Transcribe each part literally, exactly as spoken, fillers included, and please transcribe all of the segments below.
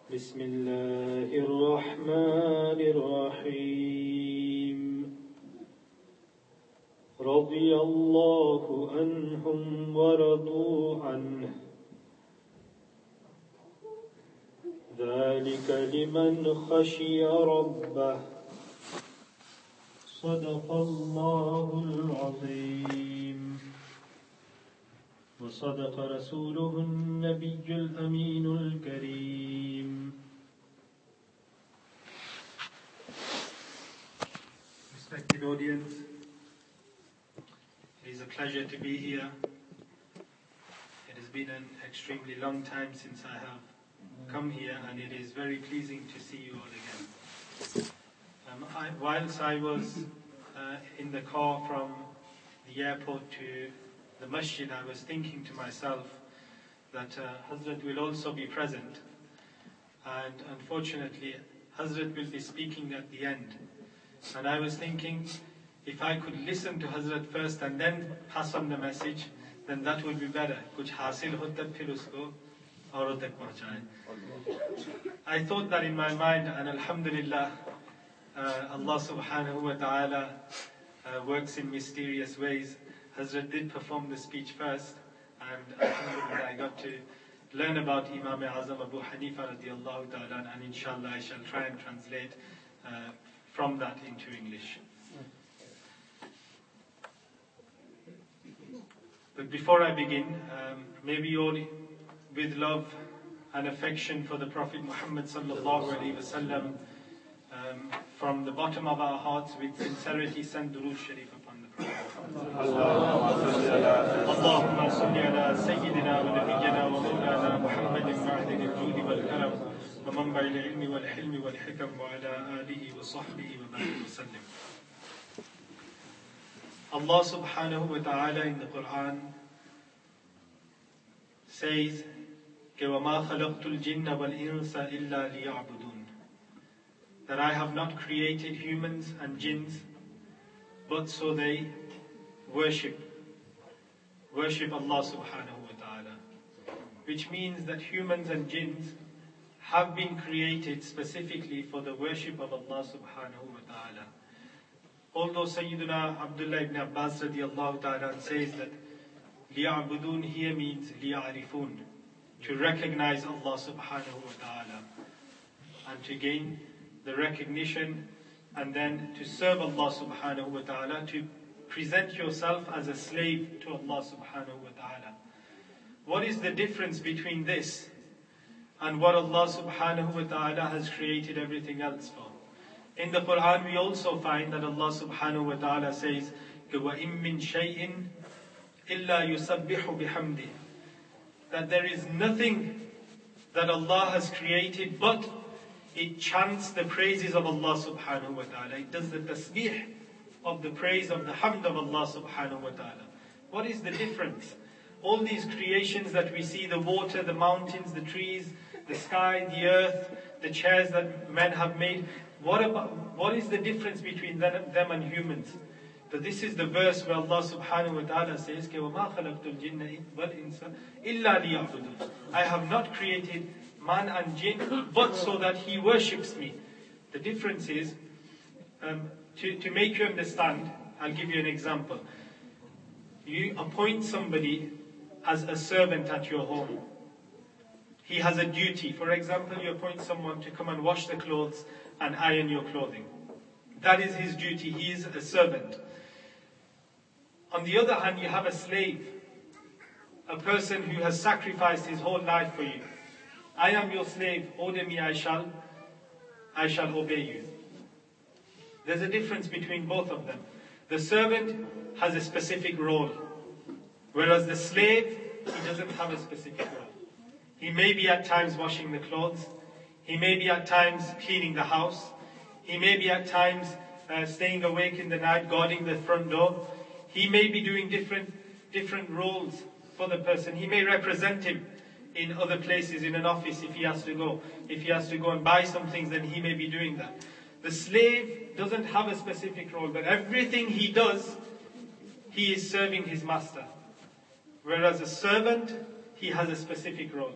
بسم الله الرحمن الرحيم رضي الله عنهم ورضوا عنه ذلك لمن خشي ربه صدق الله العظيم وصدق رسوله النبي الأمين الكريم. Respected audience, it is a pleasure to be here. It has been an extremely long time since I have come here, and it is very pleasing to see you all again. Um, I, whilst I was uh, in the car from the airport to the masjid, I was thinking to myself that uh, Hazrat will also be present, and unfortunately Hazrat will be speaking at the end. And I was thinking, if I could listen to Hazrat first and then pass on the message, then that would be better. Kuch hasil hota phir usko aurot tak pahunchaye. I thought that in my mind, and alhamdulillah, uh, Allah subhanahu wa ta'ala uh, works in mysterious ways. Hazrat did perform the speech first, and alhamdulillah I got to learn about Imam Azam Abu Hanifa radiallahu ta'ala, and inshallah I shall try and translate uh, from that into English. But before I begin, um, maybe all with love and affection for the Prophet Muhammad sallallahu alaihi wasallam, um, from the bottom of our hearts with sincerity send durood sharif upon the Prophet. اللهم صل على سيدنا ونبينا ومولانا محمد معدن الجود والكرم ومنبع العلم والحلم والحكم وعلى آله وصحبه وبارك وسلم. Allah subhanahu wa ta'ala in the Quran says, وَمَا خَلَقْتُ الْجِنَّ وَالْإِنسَ إِلَّا لِيَعْبُدُونَ, that I have not created humans and jinns but so they worship worship Allah subhanahu wa ta'ala, which means that humans and jinns have been created specifically for the worship of Allah subhanahu wa ta'ala. Although Sayyiduna Abdullah ibn Abbas radiallahu ta'ala says that liya'budun here means liya'rifun, to recognize Allah subhanahu wa ta'ala and to gain the recognition, and then to serve Allah subhanahu wa ta'ala, to present yourself as a slave to Allah subhanahu wa ta'ala. What is the difference between this and what Allah subhanahu wa ta'ala has created everything else for? In the Quran we also find that Allah subhanahu wa ta'ala says, وَإِن مِّن شَيْءٍ إِلَّا يُسَبِّحُ بِحَمْدِهِ, that there is nothing that Allah has created but it chants the praises of Allah subhanahu wa ta'ala. It does the tasbih of the praise of the hamd of Allah subhanahu wa ta'ala. What is the difference? All these creations that we see, the water, the mountains, the trees, the sky, the earth, the chairs that men have made, what about, what is the difference between them, them and humans? So this is the verse where Allah subhanahu wa ta'ala says, وَمَا خَلَقْتُ الْجِنَّ وَالْإِنسَ إِلَّا لِيَعْبُدُونَ, I have not created man and jinn but so that he worships me. The difference is, um, to, to make you understand, I'll give you an example. You appoint somebody as a servant at your home. He has a duty. For example, you appoint someone to come and wash the clothes and iron your clothing. That is his duty. He is a servant. On the other hand, you have a slave, a person who has sacrificed his whole life for you. I am your slave, order me, I shall, I shall obey you. There's a difference between both of them. The servant has a specific role, whereas the slave, he doesn't have a specific role. He may be at times washing the clothes, he may be at times cleaning the house, he may be at times uh, staying awake in the night, guarding the front door. He may be doing different, different roles for the person. He may represent him in other places, in an office if he has to go. If he has to go and buy some things, then he may be doing that. The slave doesn't have a specific role, but everything he does, he is serving his master. Whereas a servant, he has a specific role.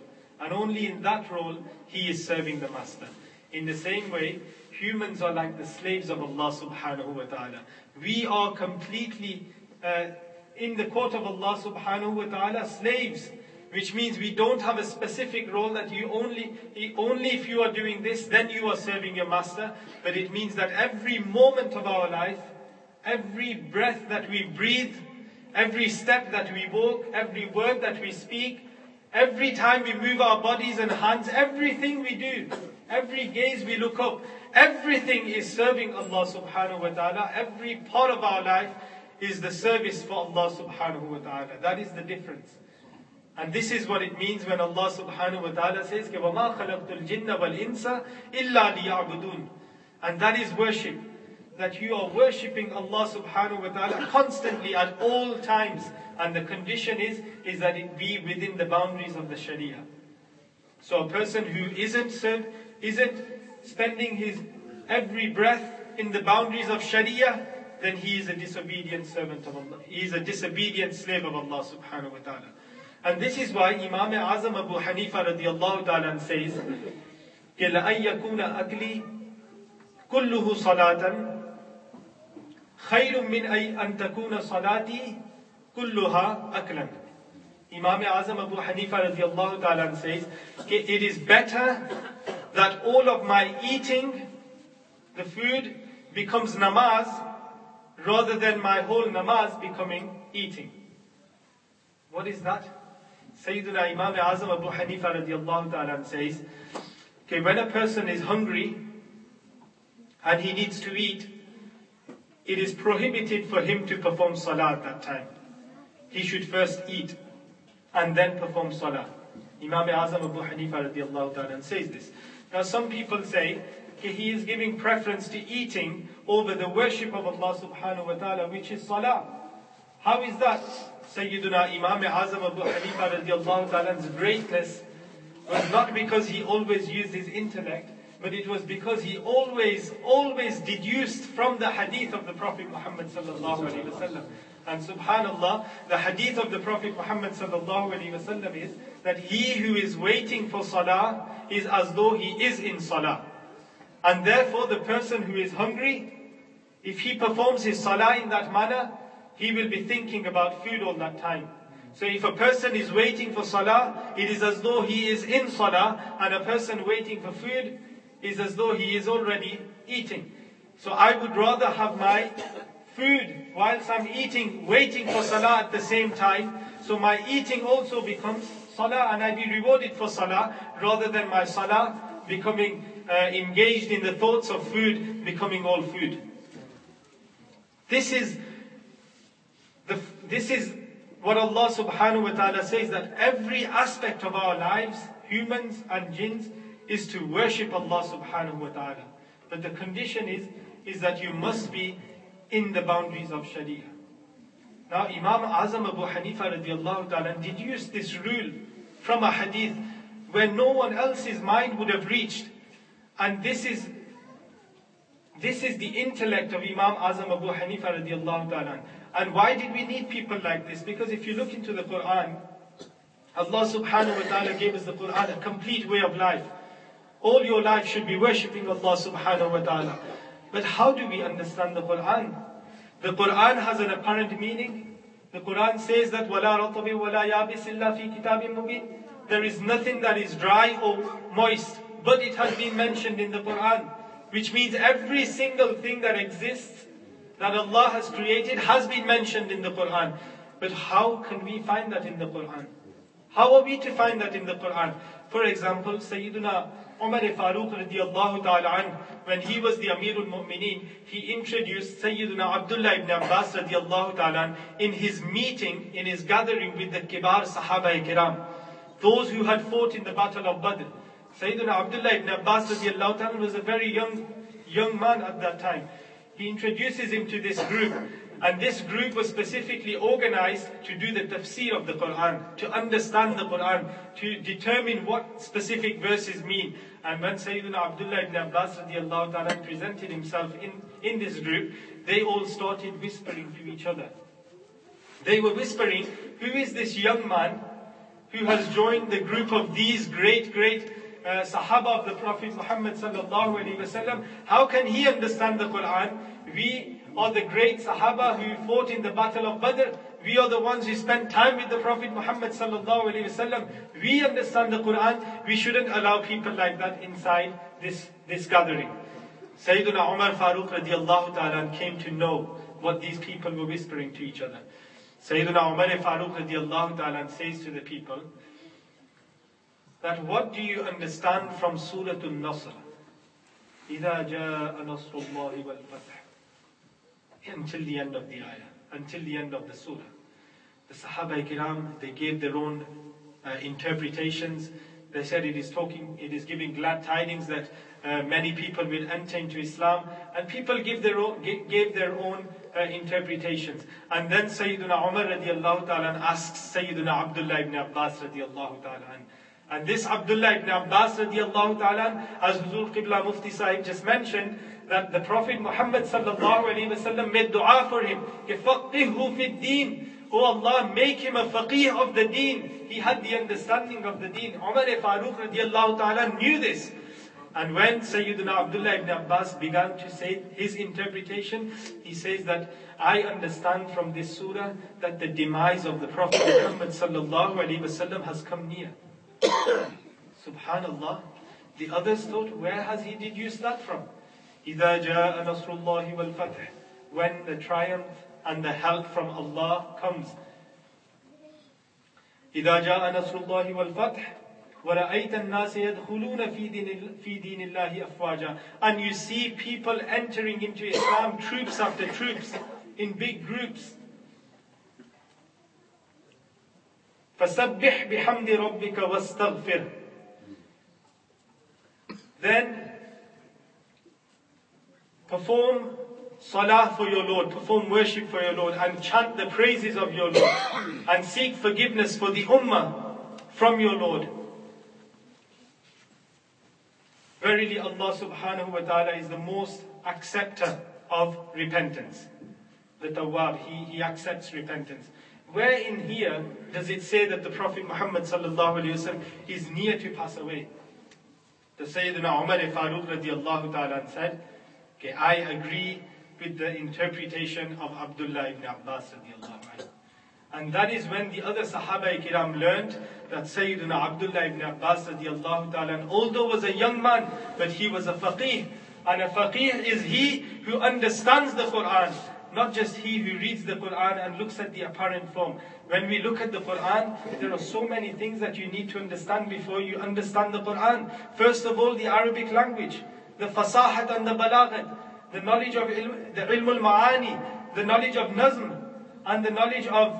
And only in that role, he is serving the master. In the same way, humans are like the slaves of Allah subhanahu wa ta'ala. We are completely uh, in the court of Allah subhanahu wa ta'ala slaves, which means we don't have a specific role that you only, only if you are doing this, then you are serving your master. But it means that every moment of our life, every breath that we breathe, every step that we walk, every word that we speak, every time we move our bodies and hands, everything we do, every gaze we look up, everything is serving Allah subhanahu wa ta'ala. Every part of our life is the service for Allah subhanahu wa ta'ala. That is the difference. And this is what it means when Allah subhanahu wa ta'ala says, وَمَا خَلَقْتُ الْجِنَّ وَالْإِنسَ إِلَّا لِيَعْبُدُونَ. And that is worship. That you are worshipping Allah subhanahu wa ta'ala constantly at all times. And the condition is, is that it be within the boundaries of the Sharia. So a person who isn't served, isn't spending his every breath in the boundaries of Sharia, then he is a disobedient servant of Allah. He is a disobedient slave of Allah subhanahu wa ta'ala. And this is why Imam Azam Abu Hanifa radiallahu ta'ala says, لَأَنْ يَكُونَ أَكْلِي كُلُّهُ صَلَاةً خَيْرٌ مِّنْ أَنْ تَكُونَ صَلَاتِي كُلُّهَا أَكْلًا. Imam Azam Abu Hanifa radiallahu ta'ala says, it is better that all of my eating, the food, becomes namaz, rather than my whole namaz becoming eating. What is that? Sayyidina Imam Azam Abu Hanifa radiallahu ta'ala says, okay, when a person is hungry and he needs to eat, it is prohibited for him to perform salah at that time. He should first eat and then perform salah. Imam Azam Abu Hanifa radiallahu ta'ala says this. Now some people say, okay, he is giving preference to eating over the worship of Allah subhanahu wa ta'ala, which is salah. How is that? Sayyiduna Imam Azam Abu Hanifa radiallahu ta'ala's greatness was not because he always used his intellect, but it was because he always, always deduced from the hadith of the Prophet Muhammad sallallahu alaihi wasallam. And subhanallah, the hadith of the Prophet Muhammad sallallahu alaihi wasallam is that he who is waiting for salah is as though he is in salah. And therefore the person who is hungry, if he performs his salah in that manner, he will be thinking about food all that time. So if a person is waiting for salah, it is as though he is in salah, and a person waiting for food is as though he is already eating. So I would rather have my food whilst I'm eating, waiting for salah at the same time. So my eating also becomes salah, and I be rewarded for salah, rather than my salah becoming uh, engaged in the thoughts of food, becoming all food. This is the, this is what Allah subhanahu wa ta'ala says, that every aspect of our lives, humans and jinns, is to worship Allah subhanahu wa ta'ala. But the condition is, is that you must be in the boundaries of Sharia. Now Imam Azam Abu Hanifa radiallahu ta'ala deduced this rule from a hadith where no one else's mind would have reached. And this is this is the intellect of Imam Azam Abu Hanifa radiallahu ta'ala. And why did we need people like this? Because if you look into the Quran, Allah subhanahu wa ta'ala gave us the Quran, a complete way of life. All your life should be worshipping Allah subhanahu wa ta'ala. But how do we understand the Quran? The Quran has an apparent meaning. The Quran says that وَلَا رَطَبٍ وَلَا يَابِسٍ إِلَّا فِي كِتَابٍ مُبِينٍ. There is nothing that is dry or moist, but it has been mentioned in the Quran. Which means every single thing that exists, that Allah has created, has been mentioned in the Quran. But how can we find that in the Quran? How are we to find that in the Quran? For example, Sayyiduna Umar Farooq radiallahu ta'ala anh, when he was the Amirul Mu'mineen, he introduced Sayyiduna Abdullah ibn Abbas radiallahu ta'ala anh in his meeting, in his gathering with the Kibar Sahaba-i-Kiram, those who had fought in the Battle of Badr. Sayyiduna Abdullah ibn Abbas radiallahu ta'ala was a very young, young man at that time. He introduces him to this group, and this group was specifically organized to do the tafsir of the Quran, to understand the Quran, to determine what specific verses mean. And when Sayyidina Abdullah ibn Abbas radiallahu ta'ala presented himself in, in this group, they all started whispering to each other. They were whispering, who is this young man who has joined the group of these great, great uh, Sahaba of the Prophet Muhammad sallallahu alaihi wasallam, how can he understand the Quran? We are the great Sahaba who fought in the Battle of Badr. We are the ones who spent time with the Prophet Muhammad sallallahu alaihi wasallam. We understand the Quran. We shouldn't allow people like that inside this, this gathering. Sayyiduna Umar Farooq radiallahu ta'ala came to know what these people were whispering to each other. Sayyiduna Umar Farooq radiallahu ta'ala says to the people that, what do you understand from Surah An-Nasr? إِذَا جَاءَ نَصْرُ اللَّهِ وَالْفَتْحِ, until the end of the ayah, until the end of the surah. The Sahaba Kiram, they gave their own uh, interpretations. They said it is talking, it is giving glad tidings that uh, many people will enter into Islam, and people give their own, gave their own uh, interpretations. And then Sayyiduna Umar radiallahu ta'ala asks Sayyiduna Abdullah ibn Abbas radiallahu ta'ala, and this Abdullah ibn Abbas radiallahu ta'ala, as Huzur Qibla Mufti Sahib just mentioned, that the Prophet Muhammad sallallahu alaihi wasallam made dua for him, فَقِهُ فِي الدِّينِ, Oh Allah, make him a faqih of the deen. He had the understanding of the deen. Umar Farooq radiallahu ta'ala knew this. And when Sayyidina Abdullah ibn Abbas began to say his interpretation, he says that, I understand from this surah that the demise of the Prophet Muhammad sallallahu alaihi wasallam has come near. Subhanallah. The others thought, where has he deduced that from? إِذَا جَاءَ نَصْرُ اللَّهِ وَالْفَتْحِ, when the triumph and the help from Allah comes. إِذَا جَاءَ نَصْرُ اللَّهِ وَالْفَتْحِ وَرَأَيْتَ النَّاسَ يَدْخُلُونَ فِي دِينِ اللَّهِ أَفْوَاجًا, and you see people entering into Islam, troops after troops, in big groups. فَسَبِّحْ بِحَمْدِ رَبِّكَ وَاسْتَغْفِرْ, then perform salah for your Lord, perform worship for your Lord, and chant the praises of your Lord, and seek forgiveness for the ummah from your Lord. Verily Allah subhanahu wa ta'ala is the most acceptor of repentance. The Tawwab, he, he accepts repentance. Where in here does it say that the Prophet Muhammad sallallahu alayhi wa sallam is near to pass away? The Sayyidina Umar Farooq radiallahu ta'ala said, okay, I agree with the interpretation of Abdullah ibn Abbas radiallahu anhu. And that is when the other Sahaba Kiram learned that Sayyidina Abdullah ibn Abbas radiallahu ta'ala, although was a young man, but he was a faqih. And a faqih is he who understands the Quran, not just he who reads the Quran and looks at the apparent form. When we look at the Quran, there are so many things that you need to understand before you understand the Quran. First of all, the Arabic language, the fasahat and the balaghat, the knowledge of ilm, the ilm al-ma'ani, the knowledge of nazm, and the knowledge of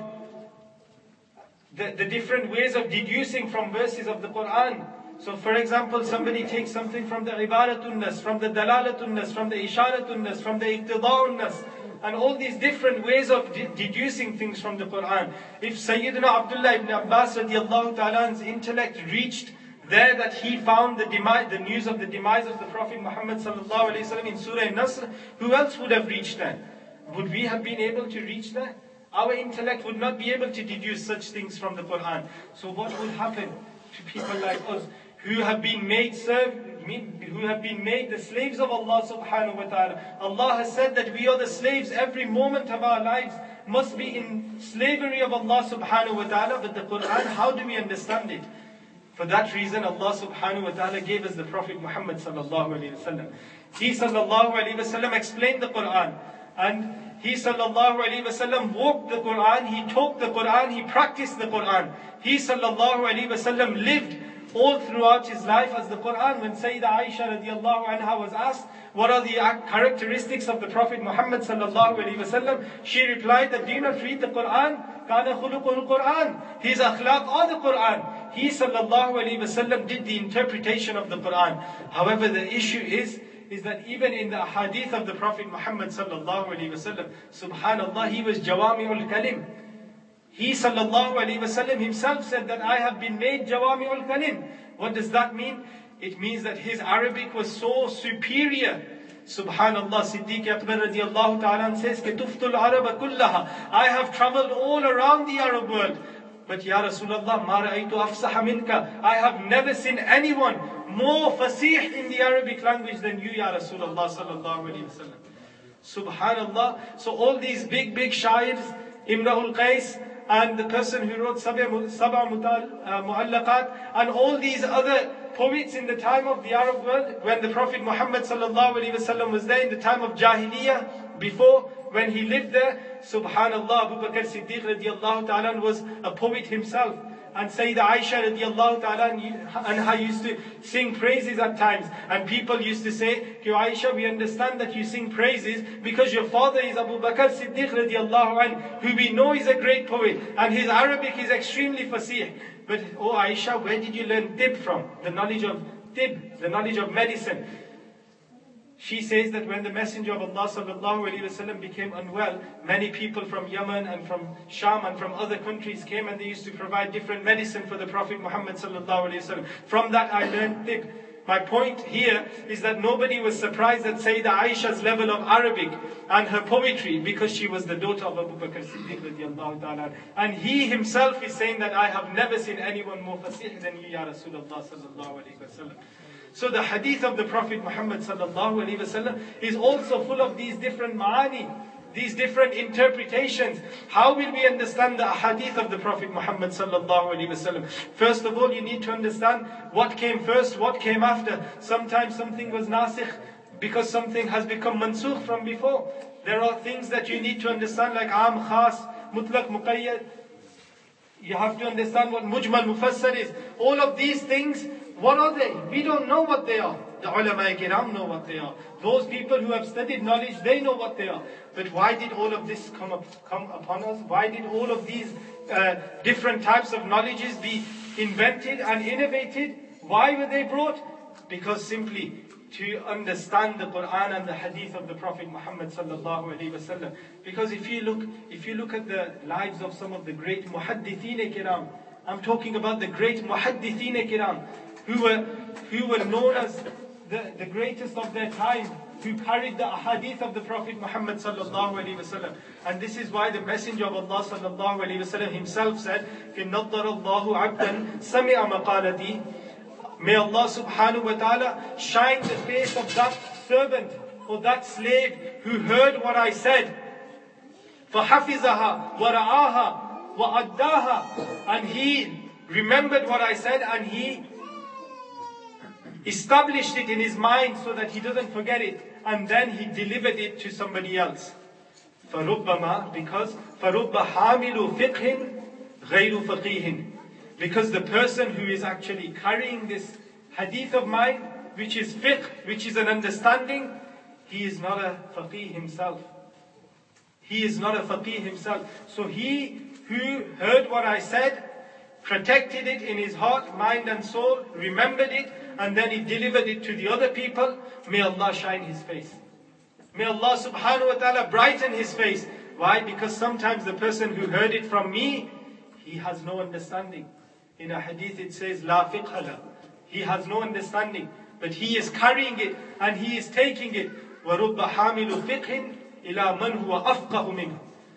the, the different ways of deducing from verses of the Quran. So for example, somebody takes something from the ibaratun nas, from the dalalatun nas, from the isharatun nas, from the iqtida'un nas, and all these different ways of de deducing things from the Quran. If Sayyidina Abdullah ibn Abbas radiallahu ta'ala's intellect reached there that he found the, demise, the news of the demise of the Prophet Muhammad sallallahu alayhi wa sallam in Surah An-Nasr, who else would have reached there? Would we have been able to reach there? Our intellect would not be able to deduce such things from the Quran. So what would happen to people like us who have been made serve, who have been made the slaves of Allah subhanahu wa ta'ala? Allah has said that we are the slaves. Every moment of our lives must be in slavery of Allah subhanahu wa ta'ala. But the Quran, how do we understand it? For that reason, Allah subhanahu wa ta'ala gave us the Prophet Muhammad sallallahu alayhi wa sallam. He sallallahu alayhi wa sallam explained the Quran. And he sallallahu alayhi wa sallam walked the Quran, he taught the Quran, he practiced the Quran. He sallallahu alayhi wa sallam lived all throughout his life as the Quran. When Sayyidah Aisha radiallahu anha was asked, what are the characteristics of the Prophet Muhammad sallallahu alayhi wa sallam? She replied that, do you not read the Quran? Kana khuluqul Quran. His akhlaq are the Quran. He sallallahu alayhi wa sallam did the interpretation of the Quran. However, the issue is, is that even in the hadith of the Prophet Muhammad sallallahu alayhi wa sallam, subhanallah, he was jawami'ul kalim. He sallallahu alayhi wa sallam himself said that I have been made jawami'ul kalim. What does that mean? It means that his Arabic was so superior. Subhanallah, Siddiq Akbar radiallahu ta'ala says, Ketuftul Araba kullaha. I have traveled all around the Arab world. But Ya Rasulullah, ma ra'aytu afsaha minka. I have never seen anyone more fasih in the Arabic language than you, Ya Rasulullah sallallahu alayhi wa sallam. Subhanallah. So all these big, big shairs, Imra'ul Qais, and the person who wrote Sab'a Mu'allaqat, and all these other poets in the time of the Arab world, when the Prophet Muhammad sallallahu alaihi wasallam was there, in the time of Jahiliyyah, before, when he lived there, Subhanallah, Abu Bakr Siddiq radiallahu ta'ala was a poet himself. And Sayyidah Aisha radiallahu ta'ala anha used to sing praises at times. And people used to say, Ki Aisha, we understand that you sing praises because your father is Abu Bakr Siddiq radiallahu anh, who we know is a great poet. And his Arabic is extremely fasih. But, oh Aisha, where did you learn tib from? The knowledge of tib, the knowledge of medicine. She says that when the Messenger of Allah sallallahu alaihi wasallam became unwell, many people from Yemen and from Sham and from other countries came, and they used to provide different medicine for the Prophet Muhammad sallallahu alaihi wasallam. From that I learned tib. My point here is that nobody was surprised at Sayyidah Aisha's level of Arabic and her poetry, because she was the daughter of Abu Bakr Siddiq radiallahu ta'ala. And he himself is saying that I have never seen anyone more fasih than you, Ya Rasulullah sallallahu alaihi wasallam. So the hadith of the Prophet Muhammad sallallahu alaihi wasallam is also full of these different ma'ani, these different interpretations. How will we understand the hadith of the Prophet Muhammad sallallahu alaihi wasallam? First of all, you need to understand what came first, what came after. Sometimes something was nasikh because something has become mansukh from before. There are things that you need to understand, like am, khas, mutlaq, muqayyad. You have to understand what mujmal, mufassar is. All of these things, what are they? We don't know what they are. The ulama kiram know what they are. Those people who have studied knowledge, they know what they are. But why did all of this come up, come upon us? Why did all of these uh, different types of knowledges be invented and innovated? Why were they brought? Because simply to understand the Quran and the Hadith of the Prophet Muhammad sallallahu alaihi wasallam. Because if you look, if you look at the lives of some of the great muhaddithin kiram, I'm talking about the great muhaddithin kiram, who were who were known as the, the greatest of their time, who carried the ahadith of the Prophet Muhammad sallallahu alaihi wasallam. And this is why the Messenger of Allah sallallahu alaihi wasallam himself said, "Inna Allahu abdan sami'a maqalati." May Allah subhanahu wa ta'ala shine the face of that servant or that slave who heard what I said. فَحَفِظَهَا وَرَعَاهَا وَأَدَّاهَا. And he remembered what I said and he established it in his mind so that he doesn't forget it. And then he delivered it to somebody else. فَرُبَّمَا, because فَرُبَّ حَامِلُ فِقْهٍ غَيْرُ فَقِيهٍ. Because the person who is actually carrying this hadith of mine, which is fiqh, which is an understanding, he is not a faqih himself. He is not a faqih himself. So he who heard what I said, protected it in his heart, mind and soul, remembered it, and then he delivered it to the other people, may Allah shine his face. May Allah subhanahu wa ta'ala brighten his face. Why? Because sometimes the person who heard it from me, he has no understanding. In a hadith it says, La fiqhala. He has no understanding. But he is carrying it and he is taking it. وَرُبَّ حَامِلُ فِقْهٍ إِلَى مَنْ هُوَ أَفْقَهُ مِنْهُ.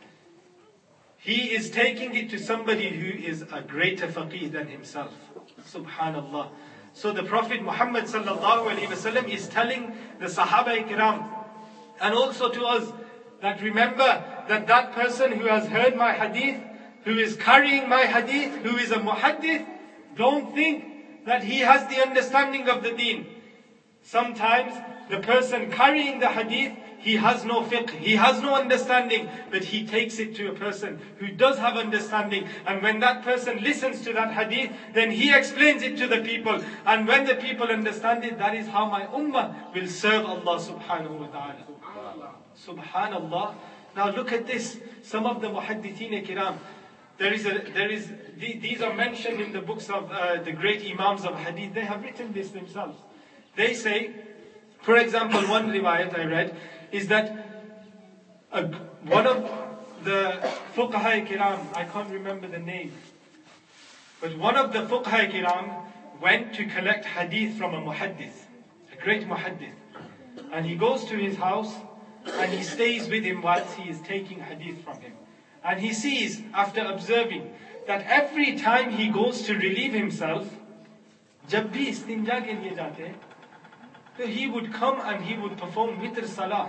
He is taking it to somebody who is a greater faqih than himself. Subhanallah. So the Prophet Muhammad sallallahu alaihi wasallam is telling the Sahaba Ikram and also to us that remember that that person who has heard my hadith, who is carrying my hadith, who is a muhaddith, don't think that he has the understanding of the deen. Sometimes the person carrying the hadith, he has no fiqh, he has no understanding, but he takes it to a person who does have understanding. And when that person listens to that hadith, then he explains it to the people. And when the people understand it, that is how my ummah will serve Allah subhanahu wa ta'ala. Subhanallah. Now look at this. Some of the muhaddithin kiram, There is a, there is, these are mentioned in the books of uh, the great Imams of Hadith. They have written this themselves. They say, for example, one riwayat I read is that a, one of the fuqaha kiram, I can't remember the name, but one of the fuqaha kiram went to collect hadith from a muhaddith, a great muhaddith. And he goes to his house and he stays with him whilst he is taking hadith from him. And he sees, after observing, that every time he goes to relieve himself, जब भी इस्तिंजा के लिए जाते, so he would come and he would perform witr salah.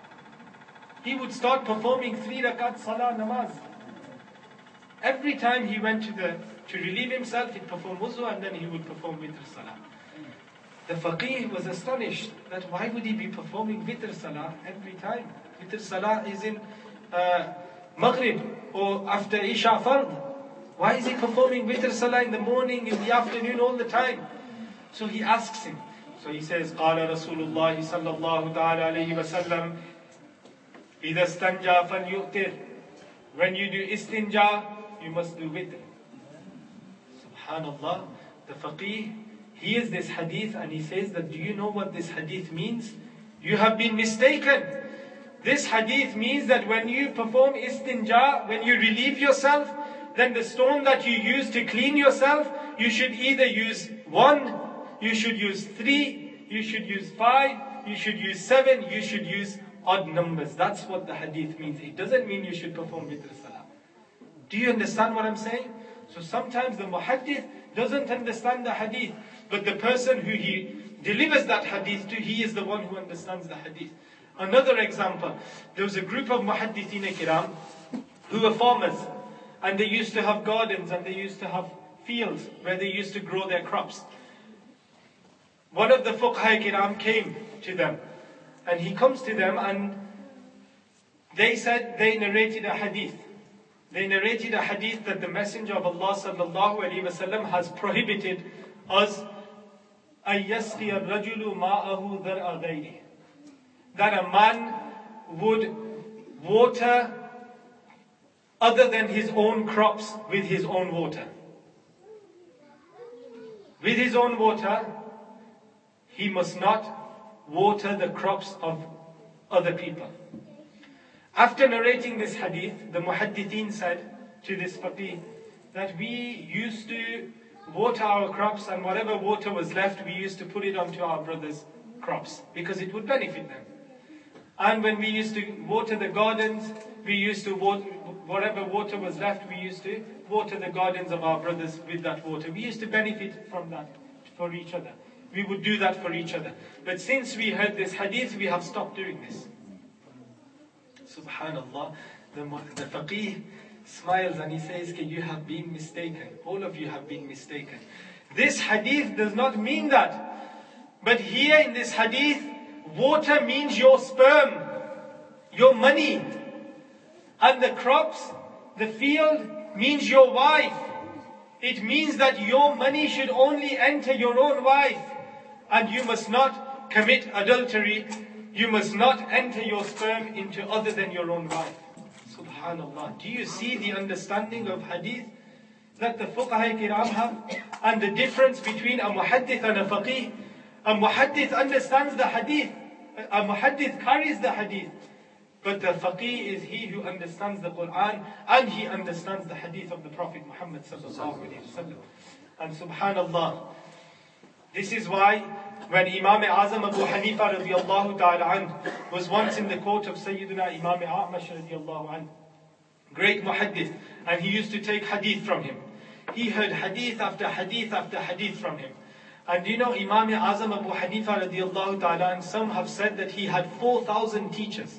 He would start performing three rakat salah namaz. Every time he went to the to relieve himself, he'd perform wuzu and then he would perform witr salah. The faqih was astonished that why would he be performing witr salah every time? Witr salah is in uh, Maghrib or after Isha Fard. Why is he performing witr salah in the morning, in the afternoon, all the time? So he asks him. So he says, قال رسول الله صلى الله تعالى عليه وسلم إذا استنجى فليؤتر. When you do istinja, you must do witr. Subhanallah, the faqih hears this hadith and he says that, do you know what this hadith means? You have been mistaken. This hadith means that when you perform istinja, when you relieve yourself, then the stone that you use to clean yourself, you should either use one, you should use three, you should use five, you should use seven, you should use odd numbers. That's what the hadith means. It doesn't mean you should perform witr salah. Do you understand what I'm saying? So sometimes the muhaddith doesn't understand the hadith, but the person who he delivers that hadith to, he is the one who understands the hadith. Another example, there was a group of muhaddithin kiram who were farmers, and they used to have gardens and they used to have fields where they used to grow their crops. One of the fuqaha kiram came to them, and he comes to them and they said, they narrated a hadith. They narrated a hadith that the Messenger of Allah sallallahu alaihi wasallam has prohibited us أن يسقي الرجل ماءه ذرأ غيره, that a man would water other than his own crops with his own water. With his own water, he must not water the crops of other people. After narrating this hadith, the muhaddithin said to this faqih that we used to water our crops, and whatever water was left, we used to put it onto our brothers' crops because it would benefit them. And when we used to water the gardens, we used to water, whatever water was left, we used to water the gardens of our brothers with that water. We used to benefit from that for each other. We would do that for each other. But since we heard this hadith, we have stopped doing this. Subhanallah, the, the faqih smiles and he says, you have been mistaken. All of you have been mistaken. This hadith does not mean that. But here in this hadith, water means your sperm, your money. And the crops, the field, means your wife. It means that your money should only enter your own wife. And you must not commit adultery. You must not enter your sperm into other than your own wife. Subhanallah. Do you see the understanding of hadith that the fuqaha kiram have? And the difference between a muhaddith and a faqih? A muhaddith understands the hadith. A muhaddith carries the hadith. But the faqih is he who understands the Quran and he understands the hadith of the Prophet Muhammad sallallahu alaihi wasallam. And subhanallah, this is why when Imam Azam Abu Hanifa radiallahu ta'ala anh was once in the court of Sayyidina Imam A'mash radiallahu anh, great muhaddith, and he used to take hadith from him. He heard hadith after hadith after hadith from him. And you know, Imam Azam Abu Hanifa radiallahu ta'ala anh, some have said that he had four thousand teachers.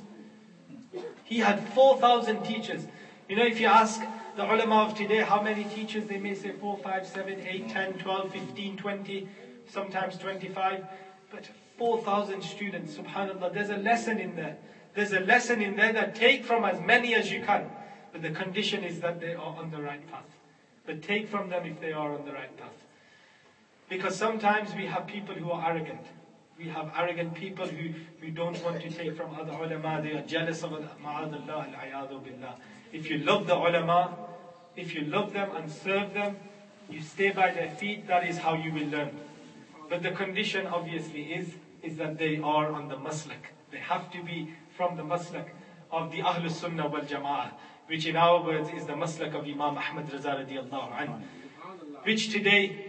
He had four thousand teachers. You know, if you ask the ulama of today how many teachers, they may say four, five, seven, eight, ten, twelve, fifteen, twenty, sometimes twenty-five. But four thousand students, subhanAllah, there's a lesson in there. There's a lesson in there that take from as many as you can. But the condition is that they are on the right path. But take from them if they are on the right path. Because sometimes we have people who are arrogant. We have arrogant people who, who don't want to take from other ulama. They are jealous of ma'adallah al-ayadu billah. If you love the ulama, if you love them and serve them, you stay by their feet, that is how you will learn. But the condition obviously is, is that they are on the maslak. They have to be from the maslak of the Ahlus Sunnah wal Jama'ah, which in our words is the maslak of Imam Ahmad Raza radiallahu anhu, which today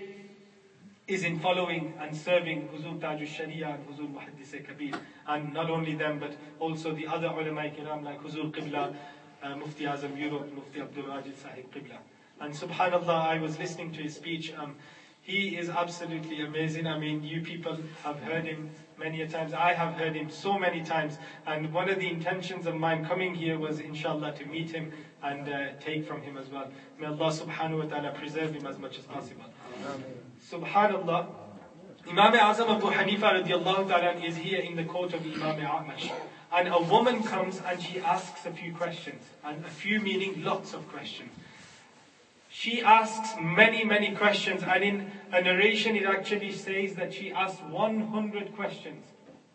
is in following and serving Huzur Tajul Sharia and Huzur Muhaddis Kabir. And not only them, but also the other ulama kiram like Huzur Qibla, uh, Mufti Azam Europe, Mufti Abdul Rajid Sahib Qibla. And subhanallah, I was listening to his speech. Um, he is absolutely amazing. I mean, you people have heard him many a times. I have heard him so many times. And one of the intentions of mine coming here was, inshallah, to meet him and uh, take from him as well. May Allah subhanahu wa ta'ala preserve him as much as possible. Subhanallah, Imam Azam Abu Hanifa radiallahu ta'ala is here in the court of Imam A'mash. And a woman comes and she asks a few questions. And a few meaning lots of questions. She asks many, many questions. And in a narration it actually says that she asked one hundred questions.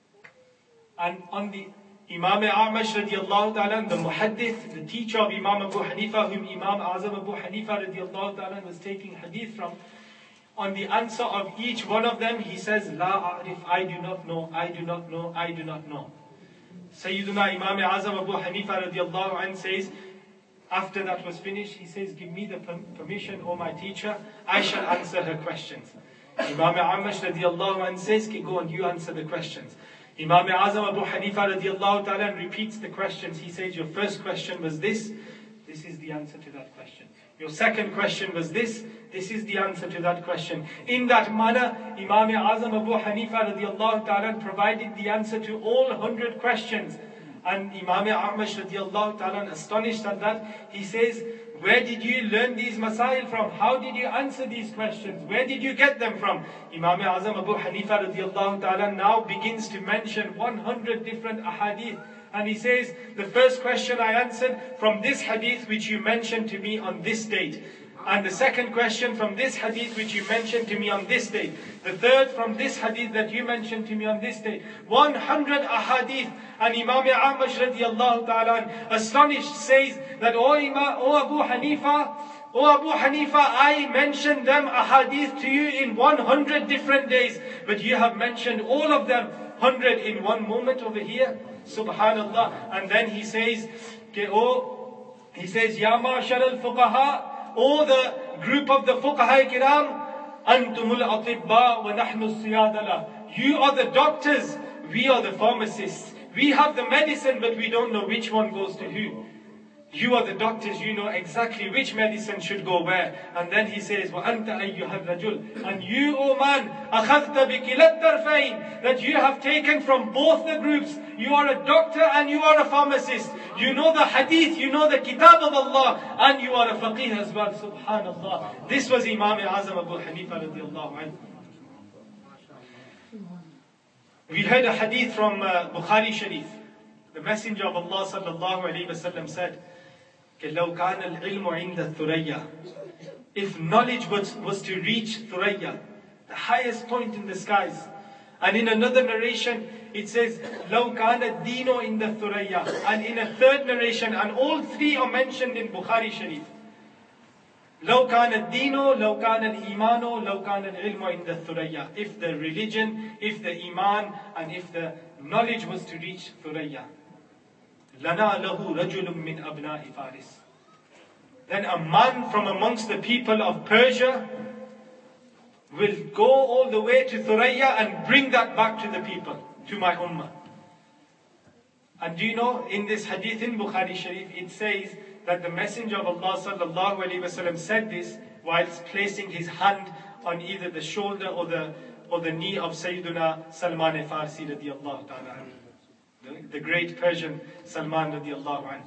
And on the Imam A'mash radiallahu ta'ala, the muhaddith, the teacher of Imam Abu Hanifa, whom Imam Azam Abu Hanifa radiallahu ta'ala was taking hadith from, on the answer of each one of them, he says, La a'rif, I do not know, I do not know, I do not know. Sayyiduna Imam Azam Abu Hanifa radiallahu anh says, after that was finished, he says, give me the permission, O my teacher, I shall answer her questions. Imam A'mash radiallahu anh says, go on, you answer the questions. Imam Azam Abu Hanifa radiallahu ta'ala repeats the questions. He says, your first question was this, this is the answer to that question. Your second question was this, this is the answer to that question. In that manner, Imam Azam Abu Hanifa radiallahu ta'ala provided the answer to all hundred questions. And Imam A'mash radiallahu ta'ala, astonished at that, he says, where did you learn these masail from? How did you answer these questions? Where did you get them from? Imam Azam Abu Hanifa radiallahu ta'ala now begins to mention one hundred different ahadith. And he says, the first question I answered from this hadith which you mentioned to me on this date. And the second question from this hadith which you mentioned to me on this date. The third from this hadith that you mentioned to me on this date. one hundred ahadith. And Imam A'mash radiallahu ta'ala, astonished, says that, O, Imam, o Abu Hanifa, O Abu Hanifa, I mentioned them ahadith to you in one hundred different days. But you have mentioned all of them, one hundred in one moment over here. Subhanallah. And then he says, oh, he says, Ya ma'ashar al-fuqaha, O the group of the fuqaha kiram, antumul atibba wa nahnu siyadala. You are the doctors, we are the pharmacists. We have the medicine, but we don't know which one goes to who. You are the doctors, you know exactly which medicine should go where. And then he says, وَأَنْتَ أَيُّهَا الرَّجُلُ, and you, O man, أَخَذْتَ بِكِلَى الطَّرْفَيْنِ, that you have taken from both the groups. You are a doctor and you are a pharmacist. You know the hadith, you know the kitab of Allah, and you are a faqih as well. Subhanallah. This was Imam Azam Abu Hanifa radiallahu anhu. We heard a hadith from uh, Bukhari Sharif. The Messenger of Allah sallallahu alayhi wa sallam said, لو كان العلم عند الثريا, if knowledge was, was to reach Thuraya, the highest point in the skies. And in another narration it says لو كان الدين عند الثريا, and in a third narration, and all three are mentioned in Bukhari Sharif. لو كان الدين لو كان الإيمان لو كان العلم عند الثريا, if the religion, if the iman, and if the knowledge was to reach Thuraya. لَنَا لَهُ رَجُلٌ مِّنْ أَبْنَاءِ فَارِسِ, then a man from amongst the people of Persia will go all the way to Thuraya and bring that back to the people, to my ummah. And do you know, in this hadith in Bukhari Sharif, it says that the Messenger of Allah sallallahu alaihi wasallam said this whilst placing his hand on either the shoulder or the or the knee of Sayyiduna Salman al-Farsi radiyallahu ta'ala anhu. The, the great Persian Salman radiallahu anhu.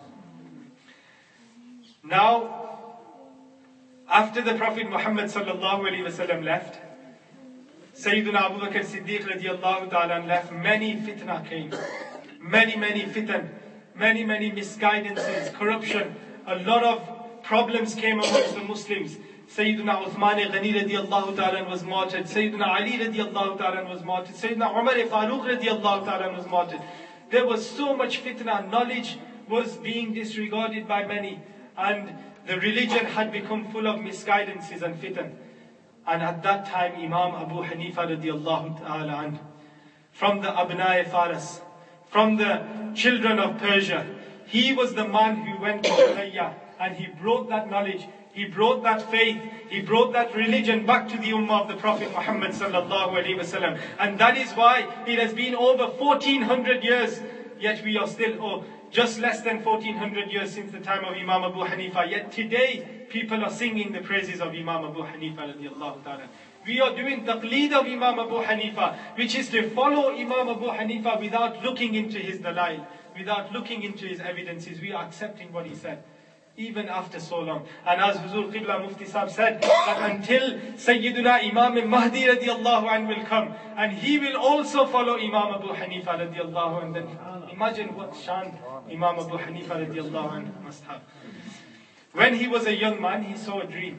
Now, after the Prophet Muhammad sallallahu alaihi wasallam left, Sayyiduna Abu Bakr Siddiq radiallahu ta'ala left, many fitna came. Many, many fitan, many, many misguidances, corruption, a lot of problems came amongst the Muslims. Sayyiduna Uthman al-Ghani radiallahu ta'ala was martyred. Sayyiduna Ali radiallahu ta'ala was martyred. Sayyiduna Umar al-Faruq radiallahu ta'ala was martyred. There was so much fitna, knowledge was being disregarded by many, and the religion had become full of misguidances and fitan. And at that time, Imam Abu Hanifa radiallahu ta'ala anhu, from the Abnai Faras, from the children of Persia, he was the man who went to Thuraya and he brought that knowledge, he brought that faith, he brought that religion back to the ummah of the Prophet Muhammad sallallahu alaihi wasallam. And that is why it has been over fourteen hundred years, yet we are still, oh, just less than fourteen hundred years since the time of Imam Abu Hanifa. Yet today, people are singing the praises of Imam Abu Hanifa radiallahu ta'ala. We are doing taqleed of Imam Abu Hanifa, which is to follow Imam Abu Hanifa without looking into his dalail, without looking into his evidences. We are accepting what he said, even after so long. And as Huzur Qibla Mufti Sahib said, that until Sayyiduna Imam Mahdi radiallahu anh will come, and he will also follow Imam Abu Hanifa radiallahu anh. Then imagine what shan Imam Abu Hanifa radiallahu anh must have. When he was a young man, he saw a dream.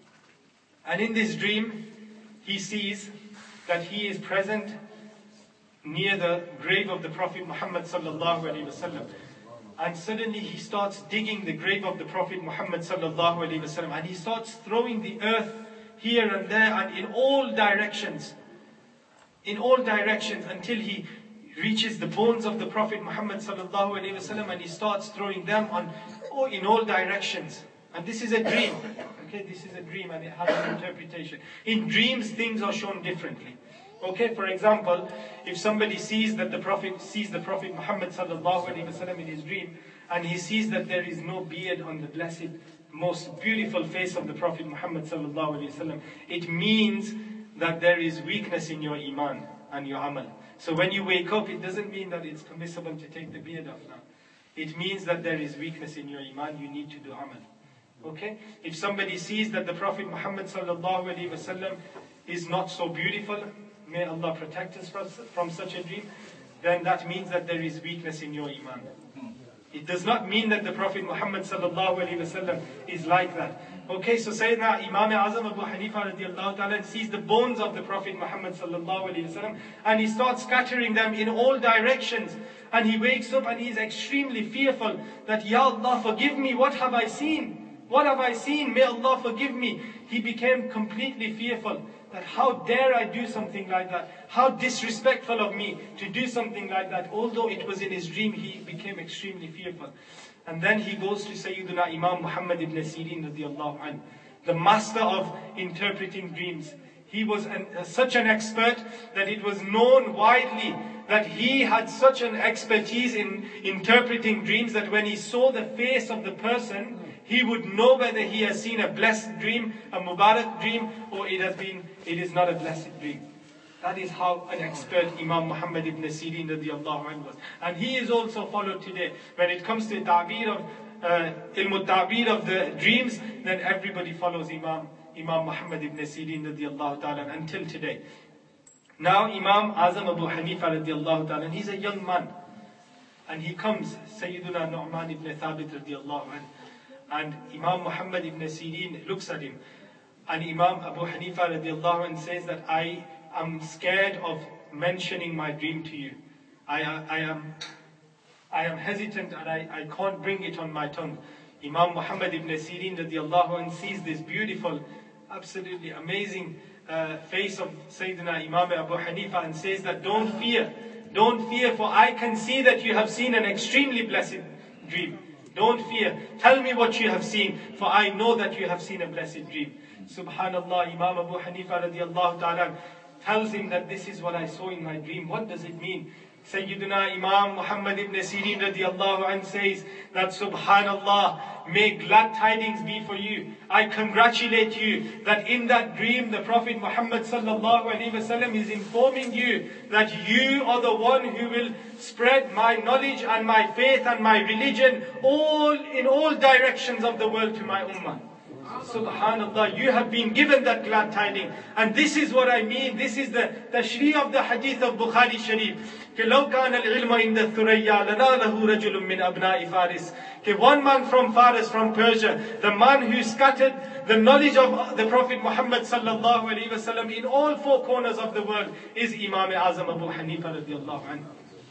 And in this dream, he sees that he is present near the grave of the Prophet Muhammad sallallahu alaihi wasallam. And suddenly he starts digging the grave of the Prophet Muhammad sallallahu alaihi wasallam, and he starts throwing the earth here and there and in all directions, in all directions, until he reaches the bones of the Prophet Muhammad sallallahu alaihi wasallam, and he starts throwing them on, oh, in all directions. And this is a dream. Okay, this is a dream, and it has an interpretation. In dreams, things are shown differently. Okay, for example, if somebody sees that the Prophet sees the Prophet Muhammad sallallahu alaihi wasallam in his dream, and he sees that there is no beard on the blessed, most beautiful face of the Prophet Muhammad sallallahu alaihi wasallam, it means that there is weakness in your iman and your amal. So when you wake up, it doesn't mean that it's permissible to take the beard off now. It means that there is weakness in your iman. You need to do amal. Okay? If somebody sees that the Prophet Muhammad sallallahu alaihi wasallam is not so beautiful, may Allah protect us from, from such a dream, then that means that there is weakness in your iman. It does not mean that the Prophet Muhammad sallallahu alaihi wasallam is like that. Okay, so Sayyidina Imam Azam Abu Hanifa radiallahu ta'ala sees the bones of the Prophet Muhammad sallallahu alaihi wasallam, and he starts scattering them in all directions. And he wakes up and he is extremely fearful that, Ya Allah, forgive me, what have I seen? What have I seen? May Allah forgive me. He became completely fearful that how dare I do something like that? How disrespectful of me to do something like that. Although it was in his dream, he became extremely fearful. And then he goes to Sayyiduna Imam Muhammad ibn Sirin radiallahu anhu, the master of interpreting dreams. He was an, uh, such an expert that it was known widely that he had such an expertise in interpreting dreams that when he saw the face of the person, he would know whether he has seen a blessed dream, a Mubarak dream, or it has been, it is not a blessed dream. That is how an expert Imam Muhammad ibn Sirin radiallahu anhu was. And he is also followed today. When it comes to ta'bir of, uh, ilm ta'bir of the dreams, then everybody follows Imam, Imam Muhammad ibn Sirin radiallahu ta'ala until today. Now Imam Azam Abu Hanifa radiallahu ta'ala, he's a young man. And he comes, Sayyiduna Nu'man ibn Thabit radiallahu anhu. And Imam Muhammad ibn Sirin looks at him. And Imam Abu Hanifa radiallahu anh says that I am scared of mentioning my dream to you. I, I am I am hesitant and I, I can't bring it on my tongue. Imam Muhammad ibn Sirin radiallahu anh sees this beautiful, absolutely amazing uh, face of Sayyidina Imam Abu Hanifa and says that don't fear, don't fear, for I can see that you have seen an extremely blessed dream. Don't fear. Tell me what you have seen, for I know that you have seen a blessed dream. Subhanallah, Imam Abu Hanifa radiallahu ta'ala tells him that this is what I saw in my dream. What does it mean? Sayyiduna Imam Muhammad ibn Sirin radiallahu anh says that Subhanallah, may glad tidings be for you. I congratulate you that in that dream the Prophet Muhammad sallallahu alaihi wasallam is informing you that you are the one who will spread my knowledge and my faith and my religion all in all directions of the world to my ummah. Subhanallah, you have been given that glad tidings. And this is what I mean. This is the tashri' of the hadith of Bukhari Sharif. لو كان العلم عند الثريا لناله رجل من أبناء فارس. One man from Faris, from Persia, the man who scattered the knowledge of the Prophet Muhammad sallallahu alaihi wasallam in all four corners of the world, is Imam Azam Abu Hanifa radiallahu anhu.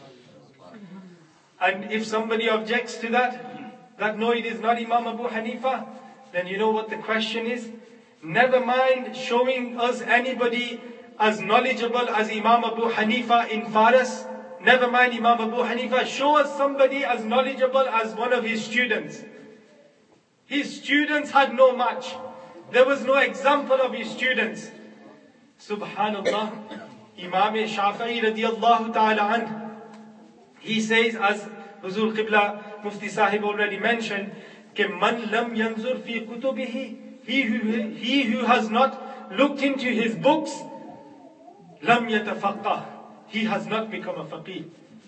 And if somebody objects to that, that no, it is not Imam Abu Hanifa, then you know what the question is? Never mind showing us anybody as knowledgeable as Imam Abu Hanifa in Faris. Never mind Imam Abu Hanifa. Show us somebody as knowledgeable as one of his students. His students had no match. There was no example of his students. Subhanallah. Imam Shafi'i radiallahu ta'ala anh, he says, as Huzur Qibla Mufti Sahib already mentioned, ke man lam yanzur fi kutubihi, he who, he who has not looked into his books, lam yatafaqqah, he has not become a faqih.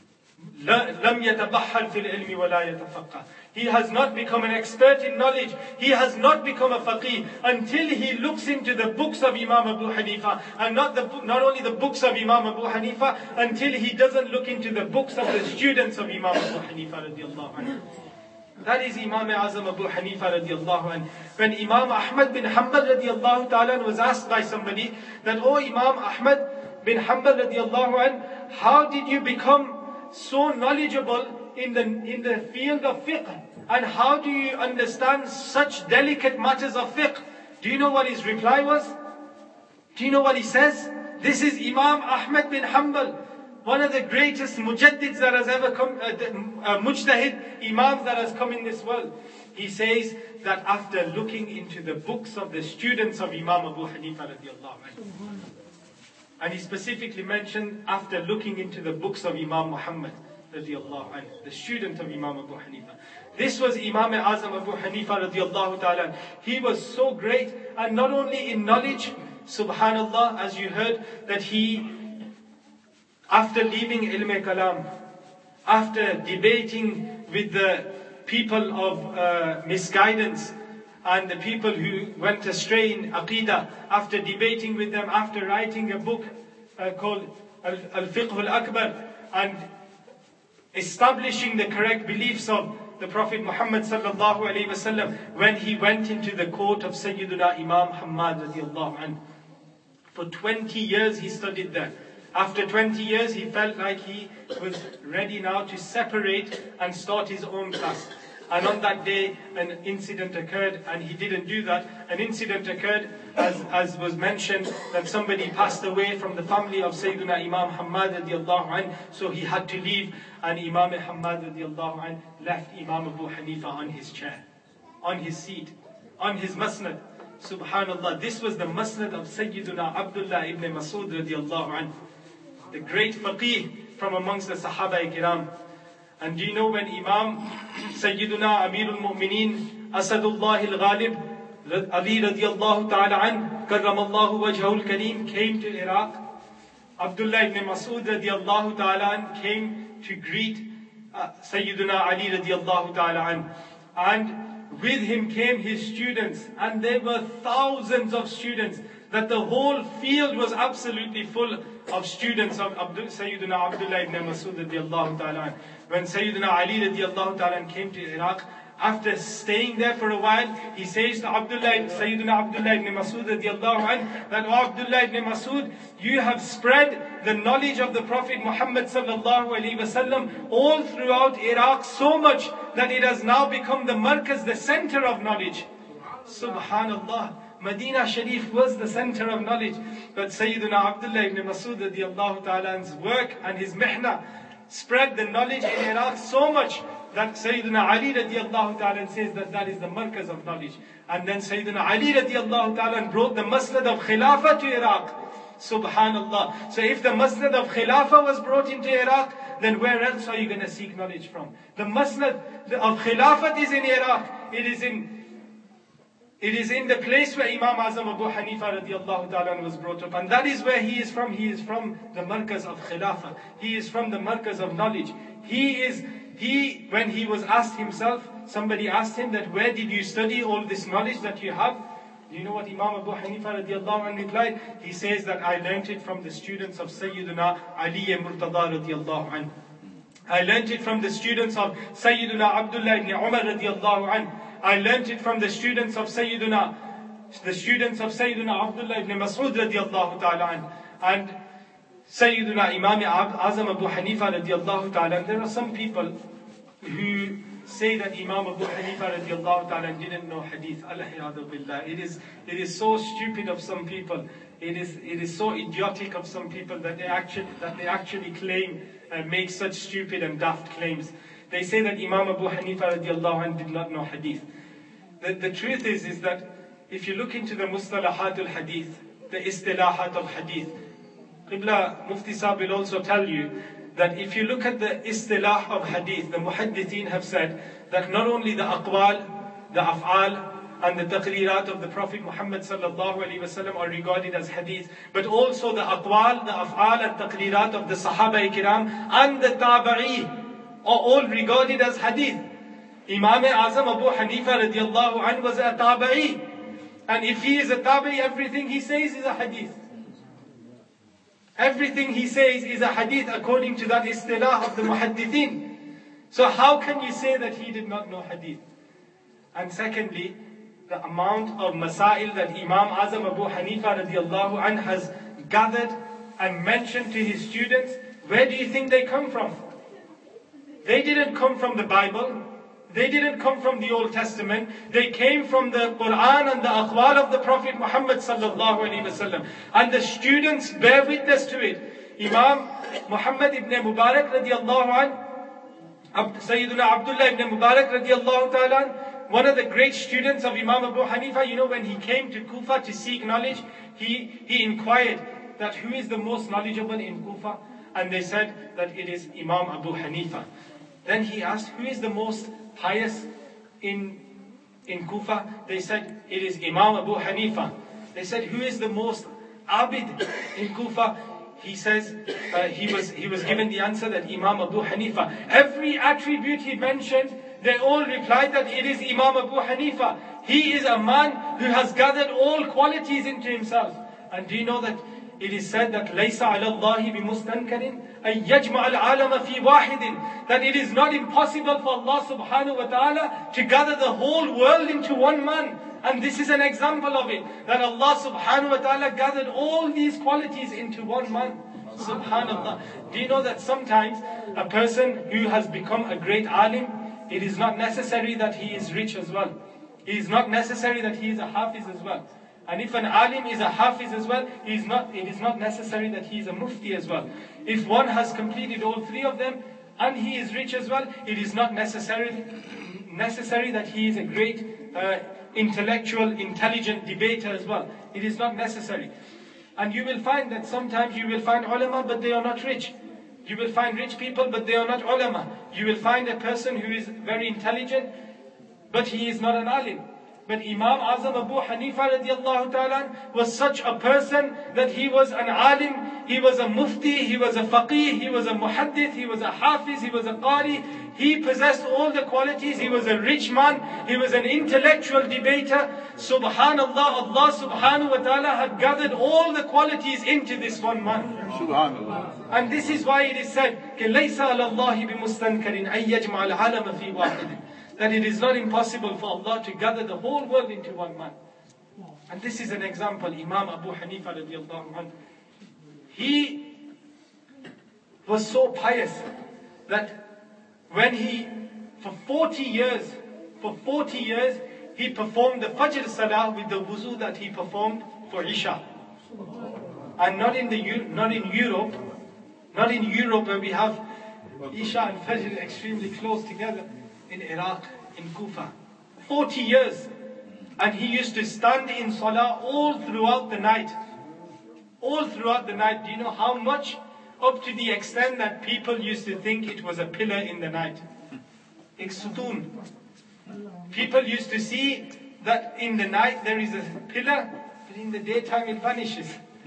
Lam yatabahhal fil ilmi wa la yatafaqqah. He has not become an expert in knowledge. He has not become a faqih until he looks into the books of Imam Abu Hanifa, and not the not only the books of Imam Abu Hanifa, until he doesn't look into the books of the students of Imam Abu Hanifa radiallahu anhu. That is Imam Azam Abu Hanifa radiallahu anhu. When Imam Ahmad bin Hanbal radiallahu ta'ala was asked by somebody that, oh Imam Ahmad bin Hanbal radiallahu anhu, how did you become so knowledgeable in the in the field of fiqh, and how do you understand such delicate matters of fiqh? Do you know what his reply was? Do you know what he says? This is Imam Ahmad bin Hanbal, one of the greatest mujaddids that has ever come, uh, uh, mujtahid imams that has come in this world. He says that after looking into the books of the students of Imam Abu Hanifa radiallahu anhu, and he specifically mentioned after looking into the books of Imam Muhammad radiallahu anhu, the student of Imam Abu Hanifa. This was Imam Azam Abu Hanifa radiallahu ta'ala. He was so great, and not only in knowledge, subhanallah, as you heard, that he, after leaving Ilm Kalam, after debating with the people of uh, misguidance, and the people who went astray in Aqidah, after debating with them, after writing a book uh, called Al-Fiqh Al-Akbar, and establishing the correct beliefs of the Prophet Muhammad sallallahu alaihi wasallam, when he went into the court of Sayyiduna Imam Hammad radiallahu anhu. For twenty years he studied there. After twenty years he felt like he was ready now to separate and start his own class. And on that day, an incident occurred, and he didn't do that. An incident occurred, as, as was mentioned, that somebody passed away from the family of Sayyidina Imam Hammad radiallahu anh, so he had to leave, and Imam Hammad radiallahu anh left Imam Abu Hanifa on his chair, on his seat, on his masnad. Subhanallah, this was the masnad of Sayyidina Abdullah ibn Masud radiallahu anh, the great faqih from amongst the Sahaba Kiram. And do you know when Imam Sayyiduna Amirul Mu'mineen Asadullah al-Ghalib Ali radiallahu ta'ala an karramallahu wajhahul kareem came to Iraq, Abdullah ibn Masud radiallahu ta'ala an came to greet uh, Sayyiduna Ali radiallahu ta'ala an, and with him came his students, and there were thousands of students, that the whole field was absolutely full of students of Abdul, Sayyidina Abdullah ibn Masud radiallahu ta'ala. When Sayyidina Ali radiallahu ta'ala came to Iraq, after staying there for a while, he says to Abdullah, Sayyidina Abdullah ibn Masud radiallahu anh, that, oh Abdullah ibn Masud, you have spread the knowledge of the Prophet Muhammad sallallahu alaihi wasallam all throughout Iraq so much that it has now become the markaz, the center of knowledge. Subhanallah. Medina Sharif was the center of knowledge, but Sayyidina Abdullah ibn Masud radiallahu ta'ala's work and his mihna spread the knowledge in Iraq so much that Sayyidina Ali radiallahu ta'ala says that that is the markaz of knowledge. And then Sayyidina Ali radiallahu ta'ala brought the masnad of Khilafah to Iraq. Subhanallah. So if the masnad of Khilafah was brought into Iraq, then where else are you going to seek knowledge from? The masnad of Khilafat is in Iraq. It is in It is in the place where Imam Azam Abu Hanifa radiallahu ta'ala was brought up. And that is where he is from. He is from the markaz of Khilafah. He is from the markaz of knowledge. He is, he, when he was asked himself, somebody asked him that, where did you study all this knowledge that you have? Do you know what Imam Abu Hanifa radiallahu anhu replied? He says that I learnt it from the students of Sayyiduna Ali Murtada radiallahu anhu. I learnt it from the students of Sayyiduna Abdullah ibn Umar radiallahu anhu. I learnt it from the students of Sayyiduna, the students of Sayyiduna Abdullah ibn Mas'ud radiallahu ta'ala an, and Sayyiduna Imam Azam Abu Hanifa radiallahu ta'ala. There are some people who say that Imam Abu Hanifa radiallahu ta'ala didn't know hadith. Al-Hiyadu billah. It is, it is so stupid of some people. It is, it is so idiotic of some people that they actually, that they actually claim and make such stupid and daft claims. They say that Imam Abu Hanifa radiallahu anh did not know hadith. The, the truth is, is that if you look into the mustalahat al-hadith, the istilahat of hadith, Qibla Mufti Sahib will also tell you that if you look at the istilah of hadith, the muhaddithin have said that not only the aqwal, the af'al, and the taqreerat of the Prophet Muhammad sallallahu alaihi wasallam are regarded as hadith, but also the aqwal, the af'al and taqreerat of the Sahaba Kiram and the Tabi'i are all regarded as hadith. Imam Azam Abu Hanifa radiallahu anhu was a Tabi'i, and if he is a Tabi'i, everything he says is a hadith. Everything he says is a hadith according to that istilah of the muhaddithin. So how can you say that he did not know hadith? And secondly, the amount of masail that Imam Azam Abu Hanifa radiallahu anh has gathered and mentioned to his students, where do you think they come from? They didn't come from the Bible. They didn't come from the Old Testament. They came from the Quran and the aqwal of the Prophet Muhammad sallallahu alaihi wasallam. And the students bear witness to it. Imam Muhammad ibn Mubarak radiallahu anh, Sayyiduna Abdullah ibn Mubarak radiallahu ta'ala, one of the great students of Imam Abu Hanifa, you know, when he came to Kufa to seek knowledge, he, he inquired that who is the most knowledgeable in Kufa? And they said that it is Imam Abu Hanifa. Then he asked, who is the most pious in, in Kufa? They said, it is Imam Abu Hanifa. They said, who is the most abid in Kufa? He says, uh, he was he was given the answer that Imam Abu Hanifa. Every attribute he mentioned, they all replied that it is Imam Abu Hanifa. He is a man who has gathered all qualities into himself. And do you know that it is said that لَيْسَ عَلَى اللَّهِ بِمُسْتَنْكَرٍ أَن يَجْمَعَ الْعَالَمَ فِي وَاحِدٍ, that it is not impossible for Allah subhanahu wa ta'ala to gather the whole world into one man. And this is an example of it, that Allah subhanahu wa ta'ala gathered all these qualities into one man. Subhanallah. Do you know that sometimes a person who has become a great alim, it is not necessary that he is rich as well. It is not necessary that he is a hafiz as well. And if an alim is a hafiz as well, he is not, it is not necessary that he is a mufti as well. If one has completed all three of them and he is rich as well, it is not necessary, necessary that he is a great uh, intellectual, intelligent debater as well. It is not necessary. And you will find that sometimes you will find ulama but they are not rich. You will find rich people but they are not ulama. You will find a person who is very intelligent but he is not an alim. But Imam Azam Abu Hanifa radiallahu ta'ala was such a person that he was an alim, he was a mufti, he was a faqih, he was a muhaddith, he was a hafiz, he was a qari. He possessed all the qualities. He was a rich man, he was an intellectual debater. Subhanallah, Allah subhanahu wa ta'ala had gathered all the qualities into this one man. Subhanallah. And this is why it is said, لَيْسَ عَلَى اللَّهِ بِمُسْتَنْكَرٍ أَن يَجْمَعَ الْعَالَمَ فِي وَاحِدٍ, that it is not impossible for Allah to gather the whole world into one man. And this is an example. Imam Abu Hanifa radiallahu anhu, he was so pious that when he, for forty years, for forty years, he performed the Fajr Salah with the wuzu that he performed for Isha. And not in the not in Europe, not in Europe where we have Isha and Fajr extremely close together. In Iraq, in Kufa, forty years. And he used to stand in Salah all throughout the night. All throughout the night. Do you know how much? Up to the extent that people used to think it was a pillar in the night. Iksutun. People used to see that in the night there is a pillar, but in the daytime it vanishes.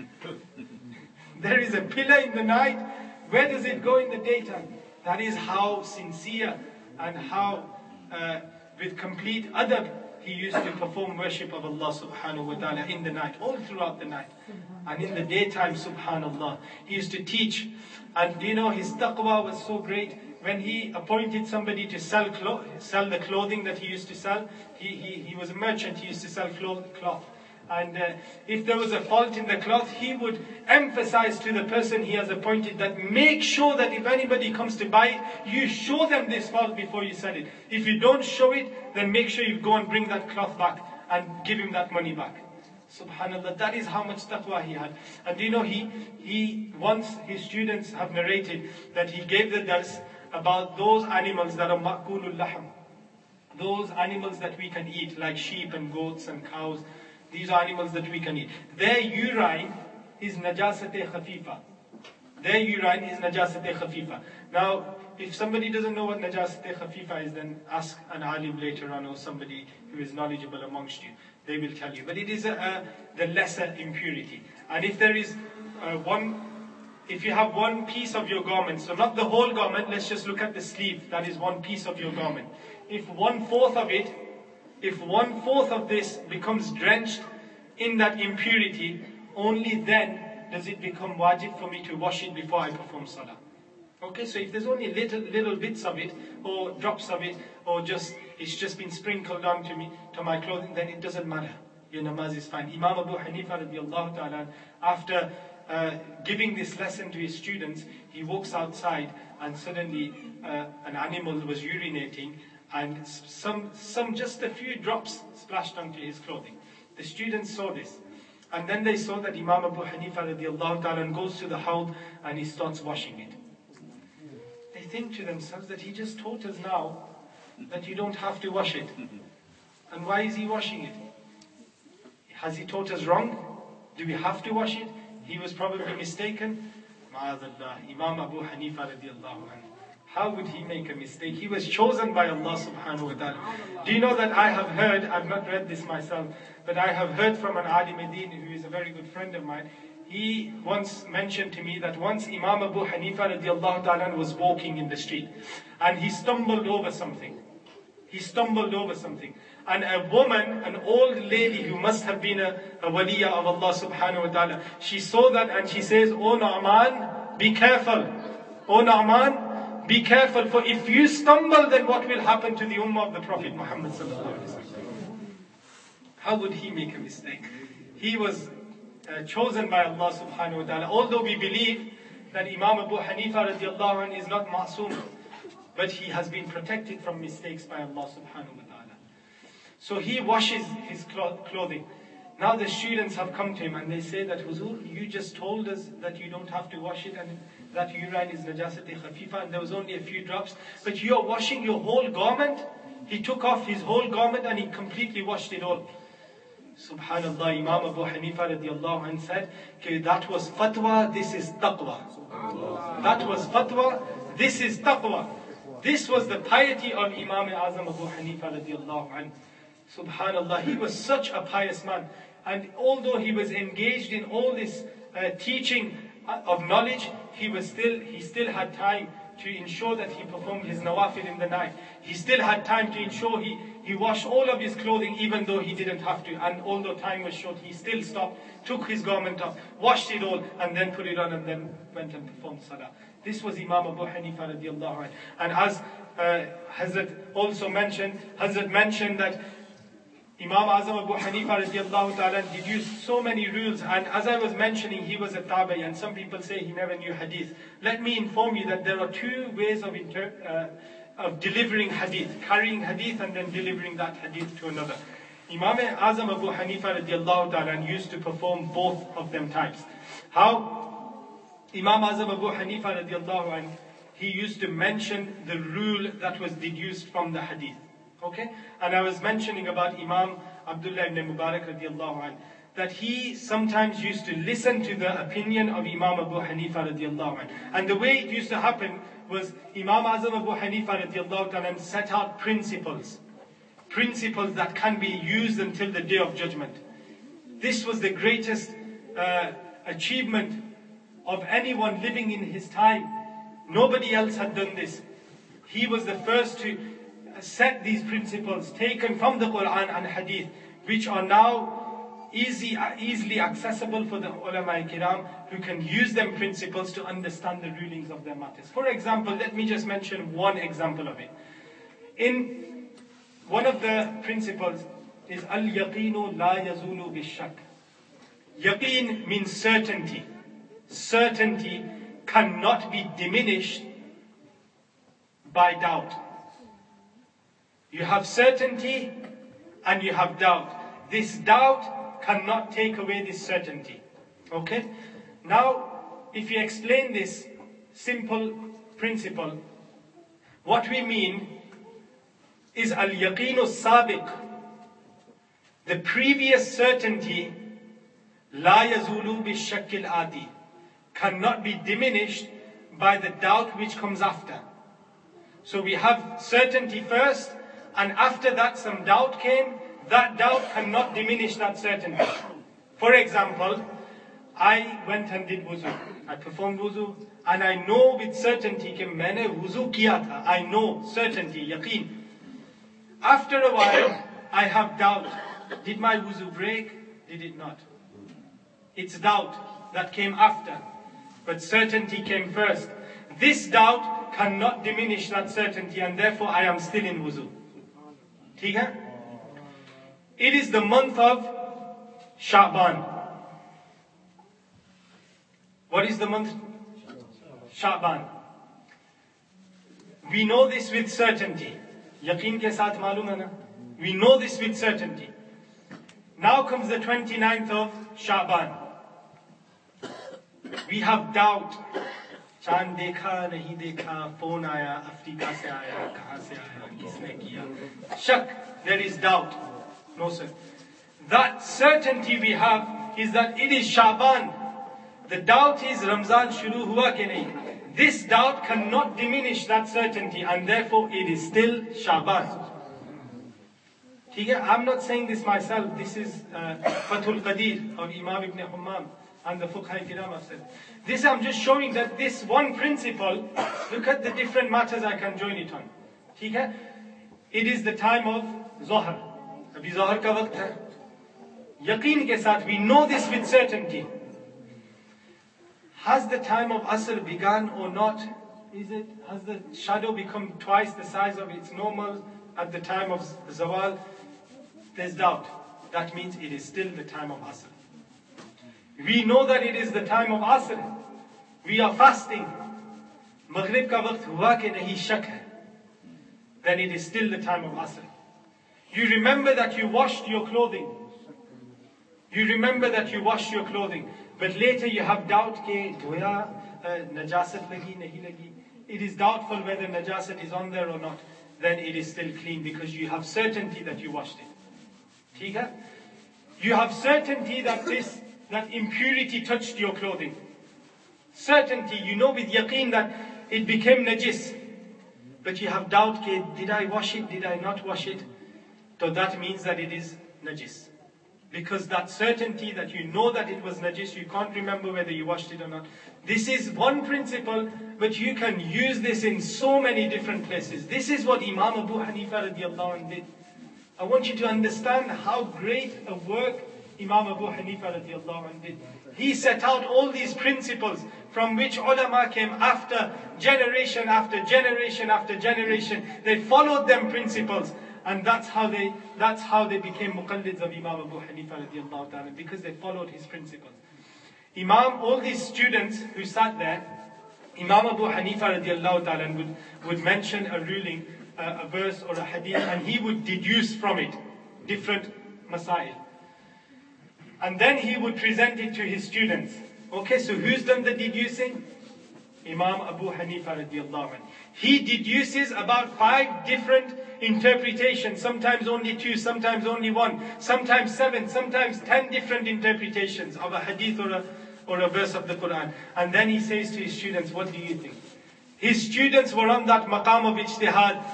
There is a pillar in the night. Where does it go in the daytime? That is how sincere and how uh, with complete adab he used to perform worship of Allah subhanahu wa ta'ala in the night, all throughout the night. And in the daytime, subhanallah, he used to teach. And you know, his taqwa was so great. When he appointed somebody to sell clo- sell the clothing that he used to sell, he, he, he was a merchant, he used to sell cloth. cloth. And uh, if there was a fault in the cloth, he would emphasize to the person he has appointed that make sure that if anybody comes to buy it, you show them this fault before you sell it. If you don't show it, then make sure you go and bring that cloth back and give him that money back. Subhanallah, that is how much taqwa he had. And you know, he, he once his students have narrated that he gave the dars about those animals that are ma'kulul lahm. Those animals that we can eat, like sheep and goats and cows. These are animals that we can eat. Their urine is najasate khafifa. their urine is najasat khafifa. Now, if somebody doesn't know what najasat khafifa is, then ask an alim later on, or somebody who is knowledgeable amongst you. They will tell you. But it is a, a, the lesser impurity. And if there is uh, one, if you have one piece of your garment, so not the whole garment, let's just look at the sleeve, that is one piece of your garment. If one fourth of it, if one fourth of this becomes drenched in that impurity, only then does it become wajib for me to wash it before I perform salah. Okay, so if there's only little little bits of it, or drops of it, or just it's just been sprinkled onto me, to my clothing, then it doesn't matter. Your namaz is fine. Imam Abu Hanifa radiallahu ta'ala, after uh, giving this lesson to his students, he walks outside and suddenly uh, an animal was urinating, and some, some just a few drops splashed onto his clothing. The students saw this. And then they saw that Imam Abu Hanifa radiallahu ta'ala goes to the hawd and he starts washing it. They think to themselves that he just taught us now that you don't have to wash it. And why is he washing it? Has he taught us wrong? Do we have to wash it? He was probably mistaken. Ma'adallah, Imam Abu Hanifa radiallahu anhu. How would he make a mistake? He was chosen by Allah subhanahu wa ta'ala. Do you know that I have heard, I've not read this myself, but I have heard from an Alim Medin who is a very good friend of mine. He once mentioned to me that once Imam Abu Hanifa radiallahu ta'ala was walking in the street and he stumbled over something. He stumbled over something. And a woman, an old lady who must have been a, a waliya of Allah subhanahu wa ta'ala, she saw that and she says, "Oh Na'man, be careful. Oh Na'man, be careful, for if you stumble, then what will happen to the ummah of the Prophet Muhammad sallallahu alaihi wasallam?" How would he make a mistake? He was uh, chosen by Allah subhanahu wa ta'ala. Although we believe that Imam Abu Hanifa radiallahu anhu is not ma'soom, but he has been protected from mistakes by Allah subhanahu wa ta'ala. So he washes his clothing. Now the students have come to him and they say that, "Huzur, you just told us that you don't have to wash it and that urine is najasat khafifa and there was only a few drops, but you are washing your whole garment." He took off his whole garment and he completely washed it all. Subhanallah, Imam Abu Hanifa radiallahu anhu said, okay, that was fatwa, this is taqwa. That was fatwa, this is taqwa. This was the piety of Imam Azam Abu Hanifa radiallahu anhu. Subhanallah, he was such a pious man. And although he was engaged in all this uh, teaching of knowledge, he was still, he still had time to ensure that he performed his nawafil in the night. He still had time to ensure he, he washed all of his clothing even though he didn't have to. And although time was short, he still stopped, took his garment off, washed it all and then put it on and then went and performed salah. This was Imam Abu Hanifa radiallahu anhu. And as uh, Hazrat also mentioned, Hazrat mentioned that Imam Azam Abu Hanifa radiallahu ta'ala deduced so many rules, and as I was mentioning, he was a tabi, and some people say he never knew hadith. Let me inform you that there are two ways of, inter uh, of delivering hadith, carrying hadith and then delivering that hadith to another. Imam Azam Abu Hanifa radiallahu ta'ala used to perform both of them types. How? Imam Azam Abu Hanifa radiallahu anhu, he used to mention the rule that was deduced from the hadith. Okay? And I was mentioning about Imam Abdullah ibn Mubarak radiallahu anhu, that he sometimes used to listen to the opinion of Imam Abu Hanifa radiallahu anhu. And the way it used to happen was Imam Azam Abu Hanifa radiallahu anhu set out principles. Principles that can be used until the day of judgment. This was the greatest uh, achievement of anyone living in his time. Nobody else had done this. He was the first to set these principles taken from the Quran and Hadith, which are now easy, easily accessible for the ulama kiram who can use them principles to understand the rulings of their matters. For example, let me just mention one example of it. In one of the principles is al-yaqinu la yazulu bish-shak. Yaqeen means certainty. Certainty cannot be diminished by doubt. You have certainty and you have doubt. This doubt cannot take away this certainty. Okay? Now, if you explain this simple principle, what we mean is al-yaqinu sabiq. The previous certainty, la yazulu bish-shakil ati, cannot be diminished by the doubt which comes after. So we have certainty first, and after that some doubt came. That doubt cannot diminish that certainty. For example, I went and did wuzu. I performed wuzu, and I know with certainty that मैंने wuzu किया था. I know, certainty, yaqeen. After a while, I have doubt. Did my wuzu break? Did it not? It's doubt that came after, but certainty came first. This doubt cannot diminish that certainty, and therefore I am still in wuzu. ठीक है? It is the month of Sha'ban. What is the month? Sha'ban. We know this with certainty. Yaqeen ke saath malum hai na? We know this with certainty. Now comes the twenty-ninth of Sha'ban. We have doubt. Chand dekha, nahi dekha, phone aaya, Afrika se aaya, kahan se aaya, kisne kiya. Shak, there is doubt. No sir. That certainty we have is that it is Sha'ban. The doubt is Ramzan shuru hua ke nahi. This doubt cannot diminish that certainty, and therefore it is still Sha'ban. I'm not saying this myself. This is uh, Fathul Qadir of Imam Ibn Hammam and the Fuqaha Kiram have said. This I'm just showing that this one principle, look at the different matters I can join it on. It is the time of Zohar. Abhi Zohar ka waqt hai. Yaqeen ke saath, we know this with certainty. Has the time of Asr begun or not? Is it? Has the shadow become twice the size of its normal at the time of Zawal? There's doubt. That means it is still the time of Asr. We know that it is the time of Asr. We are fasting. Maghrib ka waqt hua ke nahi shak hai. Then it is still the time of Asr. You remember that you washed your clothing. You remember that you washed your clothing. But later you have doubt ke dhoya najasat lagi nahi lagi. It is doubtful whether najasat is on there or not. Then it is still clean because you have certainty that you washed it. ठीक है? You have certainty that this, that impurity touched your clothing. Certainty, you know with yaqeen that it became najis. But you have doubt, ke, did I wash it, did I not wash it? So that means that it is najis. Because that certainty that you know that it was najis, you can't remember whether you washed it or not. This is one principle, but you can use this in so many different places. This is what Imam Abu Hanifa radiallahu anh did. I want you to understand how great a work Imam Abu Hanifa radiallahu anh did. He set out all these principles from which ulama came after, generation after generation after generation. They followed them principles, and that's how they that's how they became muqallids of Imam Abu Hanifa radiallahu ta'ala, because they followed his principles. Imam, all these students who sat there, Imam Abu Hanifa radiallahu ta'ala would, would mention a ruling, uh, a verse or a hadith, and he would deduce from it different masail. And then he would present it to his students. Okay, so who's done the deducing? Imam Abu Hanifa radiallahu anh. He deduces about five different interpretations, sometimes only two, sometimes only one, sometimes seven, sometimes ten different interpretations of a hadith or a, or a verse of the Quran. And then he says to his students, what do you think? His students were on that maqam of ijtihad.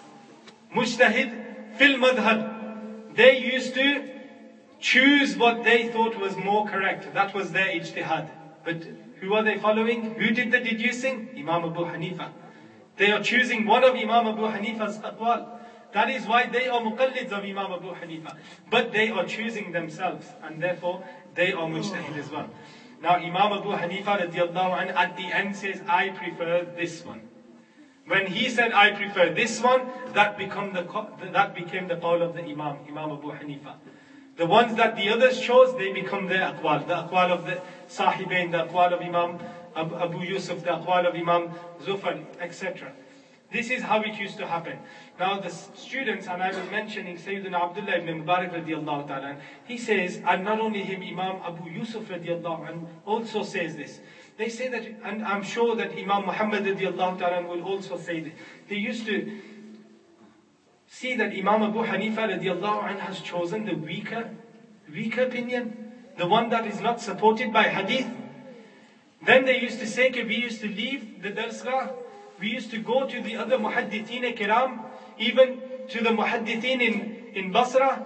Mujtahid fil madhab. They used to choose what they thought was more correct. That was their ijtihad. But who are they following? Who did the deducing? Imam Abu Hanifa. They are choosing one of Imam Abu Hanifa's aqwal. That is why they are muqallids of Imam Abu Hanifa. But they are choosing themselves, and therefore they are mujtahid as well. Now Imam Abu Hanifa radiallahu anh at the end says, I prefer this one. When he said, I prefer this one, that become the that became the qawl of the Imam, Imam Abu Hanifa. The ones that the others chose, they become their aqwal. The aqwal of the Sahibain, the aqwal of Imam Abu Yusuf, the aqwal of Imam Zufar, et cetera. This is how it used to happen. Now the students, and I was mentioning Sayyidina Abdullah ibn Mubarak radiallahu ta'ala, he says, and not only him, Imam Abu Yusuf radiallahu anh also says this. They say that, and I'm sure that Imam Muhammad radiallahu ta'ala will also say this. They used to see that Imam Abu Hanifa radiallahu anh has chosen the weaker, weaker opinion, the one that is not supported by hadith. Then they used to say, okay, we used to leave the darsgah, we used to go to the other muhaddithin kiram, even to the muhaddithin in, in Basra,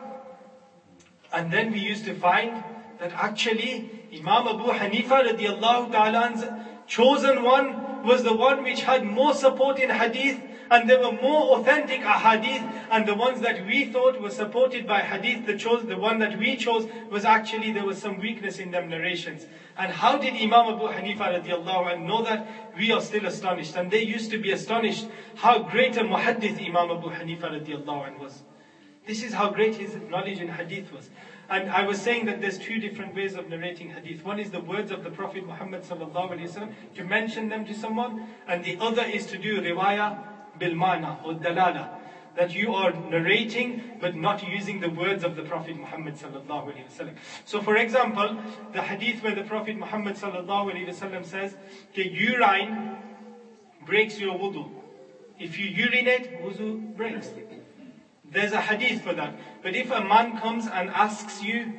and then we used to find that actually Imam Abu Hanifa radiallahu ta'ala's chosen one was the one which had more support in hadith, and there were more authentic ahadith, and the ones that we thought were supported by hadith, the chose, the one that we chose was actually there was some weakness in them narrations. And how did Imam Abu Hanifa radiallahu anhu know that? We are still astonished, and they used to be astonished how great a muhaddith Imam Abu Hanifa radiallahu anhu was. This is how great his knowledge in hadith was. And I was saying that there's two different ways of narrating hadith. One is the words of the Prophet Muhammad sallallahu alaihi wasallam, to mention them to someone, and the other is to do riwayah bil mana or dalala, that you are narrating but not using the words of the Prophet Muhammad sallallahu alaihi wasallam. So for example, the hadith where the Prophet Muhammad sallallahu alaihi wasallam says, okay, urine breaks your wudu. If you urinate, wudu breaks. There's a hadith for that. But if a man comes and asks you,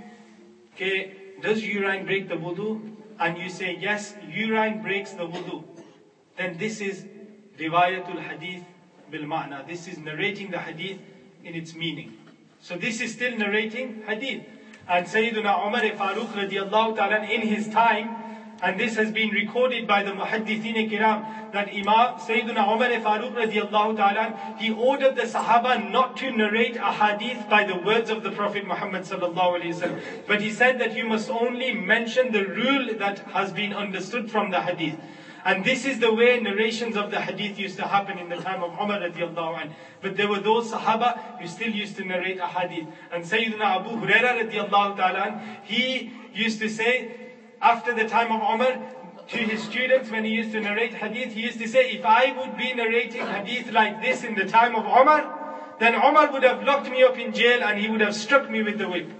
okay, does urine break the wudu? And you say, yes, urine breaks the wudu, then this is riwayatul hadith bil ma'na. This is narrating the hadith in its meaning. So this is still narrating hadith. And Sayyiduna Umar Farooq radiallahu ta'ala in his time, and this has been recorded by the muhaddithin kiram, that Imam Sayyiduna Umar Farooq radiallahu ta'ala, he ordered the Sahaba not to narrate a hadith by the words of the Prophet Muhammad sallallahu alaihi wasallam, but he said that you must only mention the rule that has been understood from the hadith. And this is the way narrations of the hadith used to happen in the time of Umar radiallahu anhu. But there were those Sahaba who still used to narrate a hadith. And Sayyidina Abu Hurairah radiallahu ta'ala, he used to say, after the time of Umar, to his students when he used to narrate hadith, he used to say, if I would be narrating hadith like this in the time of Umar, then Umar would have locked me up in jail and he would have struck me with the whip.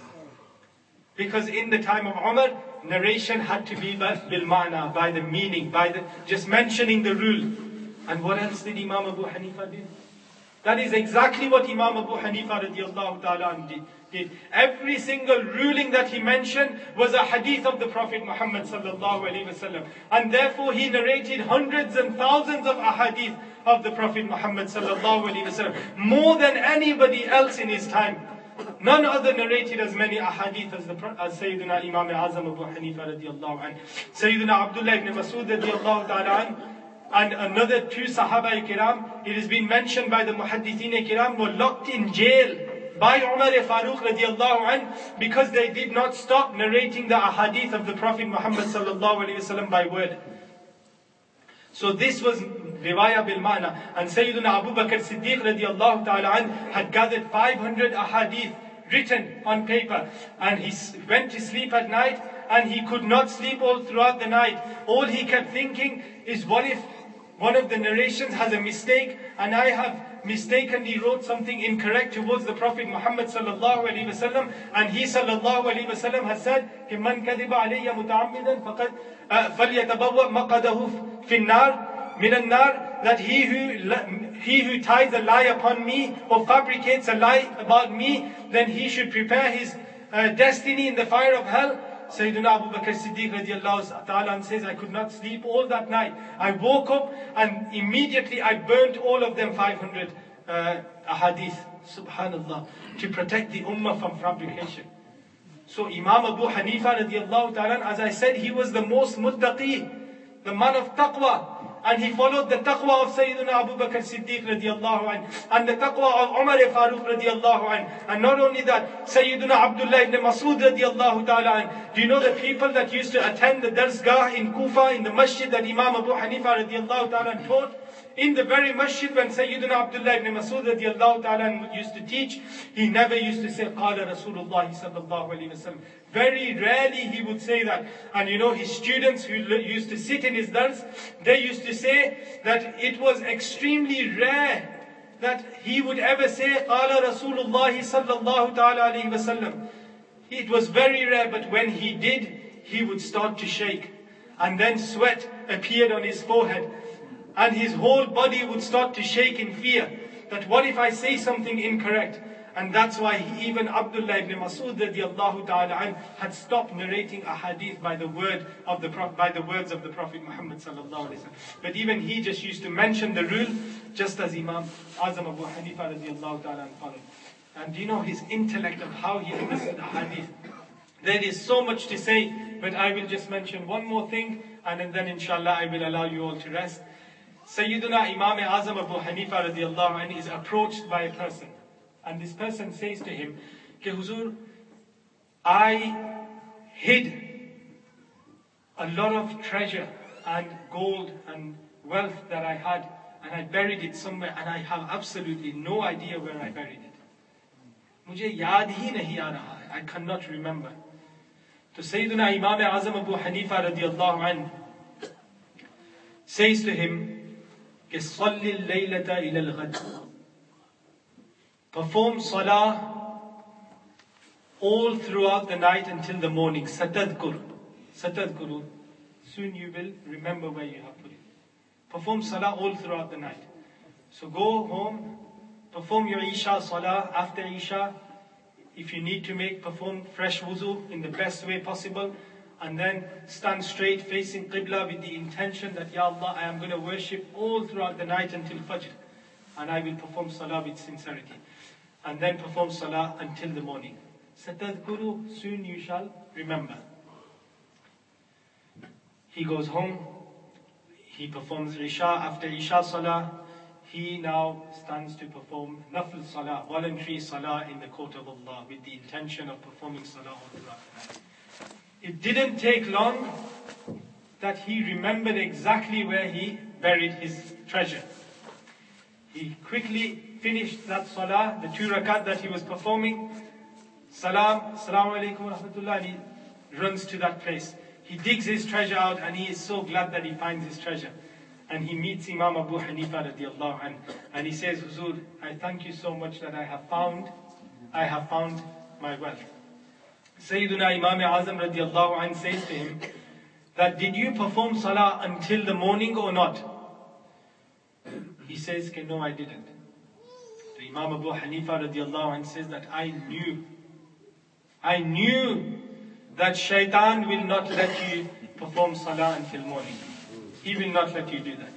Because in the time of Umar, narration had to be bil ma'na, by the meaning, by the just mentioning the rule. And what else did Imam Abu Hanifa do? That is exactly what Imam Abu Hanifa radiallahu ta'ala did. did. Every single ruling that he mentioned was a hadith of the Prophet Muhammad sallallahu alaihi wasallam. And therefore he narrated hundreds and thousands of ahadith of the Prophet Muhammad sallallahu alaihi wasallam, more than anybody else in his time. None other narrated as many ahadith as, the, as Sayyidina Imam Azam Abu Hanifa radiallahu anhu. Sayyidina Abdullah ibn Masud radiallahu ta'ala anhu, and another two Sahaba kiram, it has been mentioned by the Muhaddithin kiram, were locked in jail by Umar Farooq radiallahu anhu because they did not stop narrating the ahadith of the Prophet Muhammad sallallahu alaihi wasallam by word. So this was riwayah bil ma'na. And Sayyidina Abu Bakr Siddiq radiallahu ta'ala anhu had gathered five hundred ahadith written on paper, and he went to sleep at night and he could not sleep all throughout the night. All he kept thinking is, what if one of the narrations has a mistake and I have mistakenly wrote something incorrect towards the Prophet Muhammad sallallahu alaihi wasallam, and he sallallahu alaihi wasallam has said, "Man kadhiba alayya muta'ammidan faqad falyatabawwa maqadahu fi an-nar min an-nar," that he who he who ties a lie upon me or fabricates a lie about me, then he should prepare his uh, destiny in the fire of hell. Sayyidina Abu Bakr Siddiq radiallahu ta'ala says, I could not sleep all that night. I woke up and immediately I burnt all of them five hundred uh, ahadith, subhanallah, to protect the ummah from fabrication. So Imam Abu Hanifa radiallahu ta'ala, as I said, he was the most muttaqi, the man of taqwa. And he followed the taqwa of Sayyidina Abu Bakr Siddiq radiallahu anhu, and the taqwa of Umar Farooq radiallahu anhu. And not only that, Sayyidina Abdullah ibn Masud radiallahu ta'ala anhu. Do you know the people that used to attend the darsgah in Kufa, in the masjid that Imam Abu Hanifa radiallahu ta'ala taught? In the very masjid when Sayyidina Abdullah ibn Masud radiallahu ta'ala used to teach, he never used to say, Qala Rasulullah sallallahu alayhi wa sallam. Very rarely he would say that. And you know, his students who used to sit in his dars, they used to say that it was extremely rare that he would ever say, Qala Rasulullah sallallahu ta'ala alayhi wa sallam. It was very rare, but when he did, he would start to shake. And then sweat appeared on his forehead. And his whole body would start to shake in fear. That what if I say something incorrect? And that's why he, even Abdullah ibn Mas'ud radiallahu ta'ala anh, had stopped narrating a hadith by the word of the by the words of the Prophet Muhammad sallallahu alaihi wasallam. But even he just used to mention the rule, just as Imam Azam Abu Hanifa radiallahu ta'ala anh followed. And do you know his intellect of how he understood the hadith? There is so much to say, but I will just mention one more thing, and then inshallah I will allow you all to rest. Sayyiduna Imam Azam Abu Hanifa radiallahu anh is approached by a person. And this person says to him, Ke Huzur, I hid a lot of treasure and gold and wealth that I had, and I buried it somewhere, and I have absolutely no idea where I buried it. Mujhe yaad hi nahi aa raha hai. I cannot remember. So Sayyiduna Imam Azam Abu Hanifa radiallahu anh says to him, Ke salli al-laylata ila al-ghad. Perform salah all throughout the night until the morning. Satadkur. Satadkuru. Soon you will remember where you have put it. Perform salah all throughout the night. So go home, perform your Isha salah after Isha. If you need to make, perform fresh wuzu in the best way possible. And then stand straight facing Qibla with the intention that, Ya Allah, I am going to worship all throughout the night until Fajr. And I will perform salah with sincerity. And then perform salah until the morning. Satadkuru, soon you shall remember. He goes home, he performs Isha. After Isha salah, he now stands to perform Nafl salah, voluntary salah in the court of Allah, with the intention of performing salah all throughout the night. It didn't take long that he remembered exactly where he buried his treasure. He quickly finished that salah, the two rakat that he was performing. Salam, assalamu alaikum wa rahmatullah, and he runs to that place. He digs his treasure out, and he is so glad that he finds his treasure. And he meets Imam Abu Hanifa radiallahu anh, and he says, Huzur, I thank you so much that I have found, I have found my wealth. Sayyiduna Imam Azam radiallahu anh says to him, that did you perform salah until the morning or not? He says, no, I didn't. The Imam Abu Hanifa radiallahu anh says that I knew, I knew that shaitan will not let you perform salah until morning. He will not let you do that.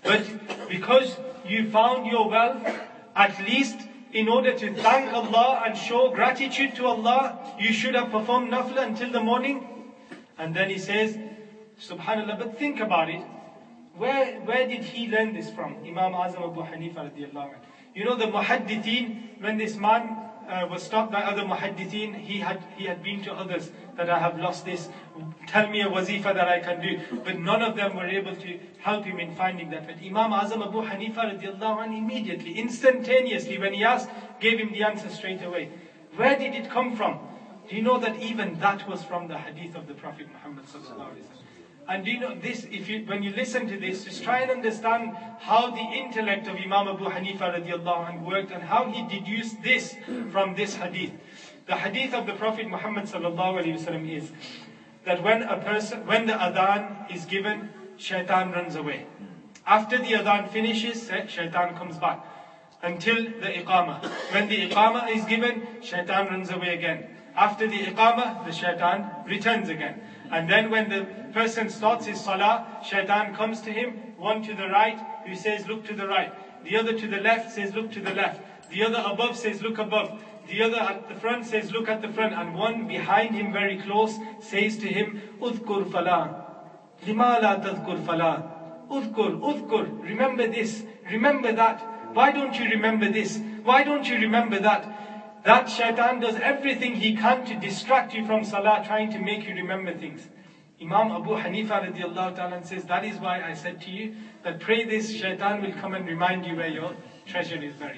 But because you found your wealth, at least in order to thank Allah and show gratitude to Allah, you should have performed nafla until the morning. And then he says, subhanallah, but think about it. Where, where did he learn this from? Imam Azam Abu Hanifa radiallahu anh. You know the muhaddithin, when this man uh, was stopped by other muhaddithin, he had, he had been to others that I have lost this. Tell me a wazifa that I can do. But none of them were able to help him in finding that. But Imam Azam Abu Hanifa radiallahu anh immediately, instantaneously, when he asked, gave him the answer straight away. Where did it come from? Do you know that even that was from the hadith of the Prophet Muhammad sallallahu alaihi wasallam? And do you know this, if you, when you listen to this, just try and understand how the intellect of Imam Abu Hanifa radiallahu anh worked and how he deduced this from this hadith. The hadith of the Prophet Muhammad sallallahu alaihi wasallam is that when a person, when the adhan is given, shaitan runs away. After the adhan finishes, shaitan comes back until the iqamah. When the iqamah is given, shaitan runs away again. After the iqamah, the shaitan returns again. And then when the person starts his salah, shaitan comes to him, one to the right, who says, look to the right. The other to the left says, look to the left. The other above says, look above. The other at the front says, look at the front. And one behind him, very close, says to him, Udhkur falah. Lima la tadhkur falah. Udhkur, udhkur. Remember this. Remember that. Why don't you remember this? Why don't you remember that? That shaitan does everything he can to distract you from salah, trying to make you remember things. Imam Abu Hanifa radiallahu ta'ala says, that is why I said to you, that pray this, shaitan will come and remind you where your treasure is buried.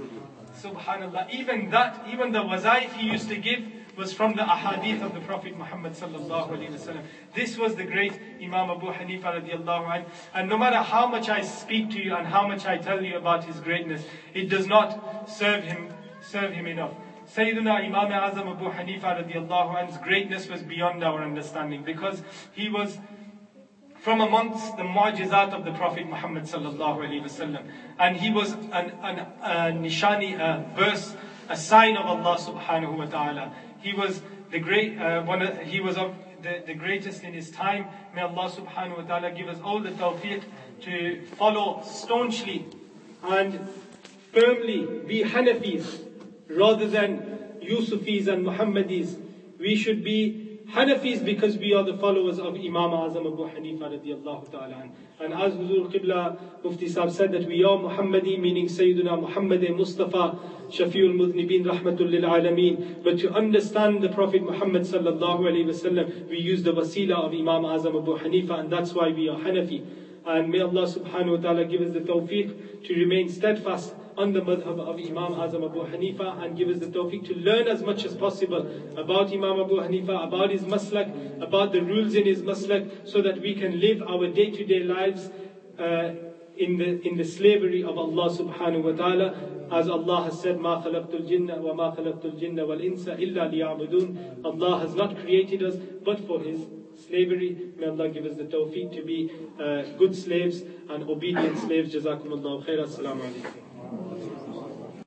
Subhanallah, even that, even the wazaif he used to give was from the ahadith of the Prophet Muhammad sallallahu alaihi wasallam. This was the great Imam Abu Hanifa radiallahu anh. And no matter how much I speak to you and how much I tell you about his greatness, it does not serve him serve him enough. Sayyiduna Imam Azam Abu Hanifa radiallahu anhu's greatness was beyond our understanding, because he was from amongst the mu'jizat of the Prophet Muhammad sallallahu alaihi wasallam. And he was an, an, a nishani, a verse, a sign of Allah subhanahu wa ta'ala. He was the great, uh, one of, he was of the, the greatest in his time. May Allah subhanahu wa ta'ala give us all the tawfiq to follow staunchly and firmly be Hanafis rather than Yusufis and Muhammadis. We should be Hanafis because we are the followers of Imam Azam Abu Hanifa radiallahu ta'ala. And as Huzur Qibla Mufti Sahib said that we are Muhammadi, meaning Sayyiduna Muhammad Mustafa Shafiul Mudhnibin Rahmatul Lil Alameen. But to understand the Prophet Muhammad sallallahu alayhi wasallam, we use the wasila of Imam Azam Abu Hanifa, and that's why we are Hanafi. And may Allah subhanahu wa ta'ala give us the tawfiq to remain steadfast on the madhab of Imam Azam Abu Hanifa, and give us the tawfiq to learn as much as possible about Imam Abu Hanifa, about his maslak, about the rules in his maslak, so that we can live our day-to-day lives uh, in the in the slavery of Allah subhanahu wa ta'ala. As Allah has said, مَا خَلَقْتُ الْجِنَّ وَمَا خَلَقْتُ الْجِنَّ وَالْإِنسَ إِلَّا لِيَعْبُدُونَ. Allah has not created us but for His slavery. May Allah give us the tawfiq to be uh, good slaves and obedient slaves. Jazakumullahu khair. Assalamu alaikum.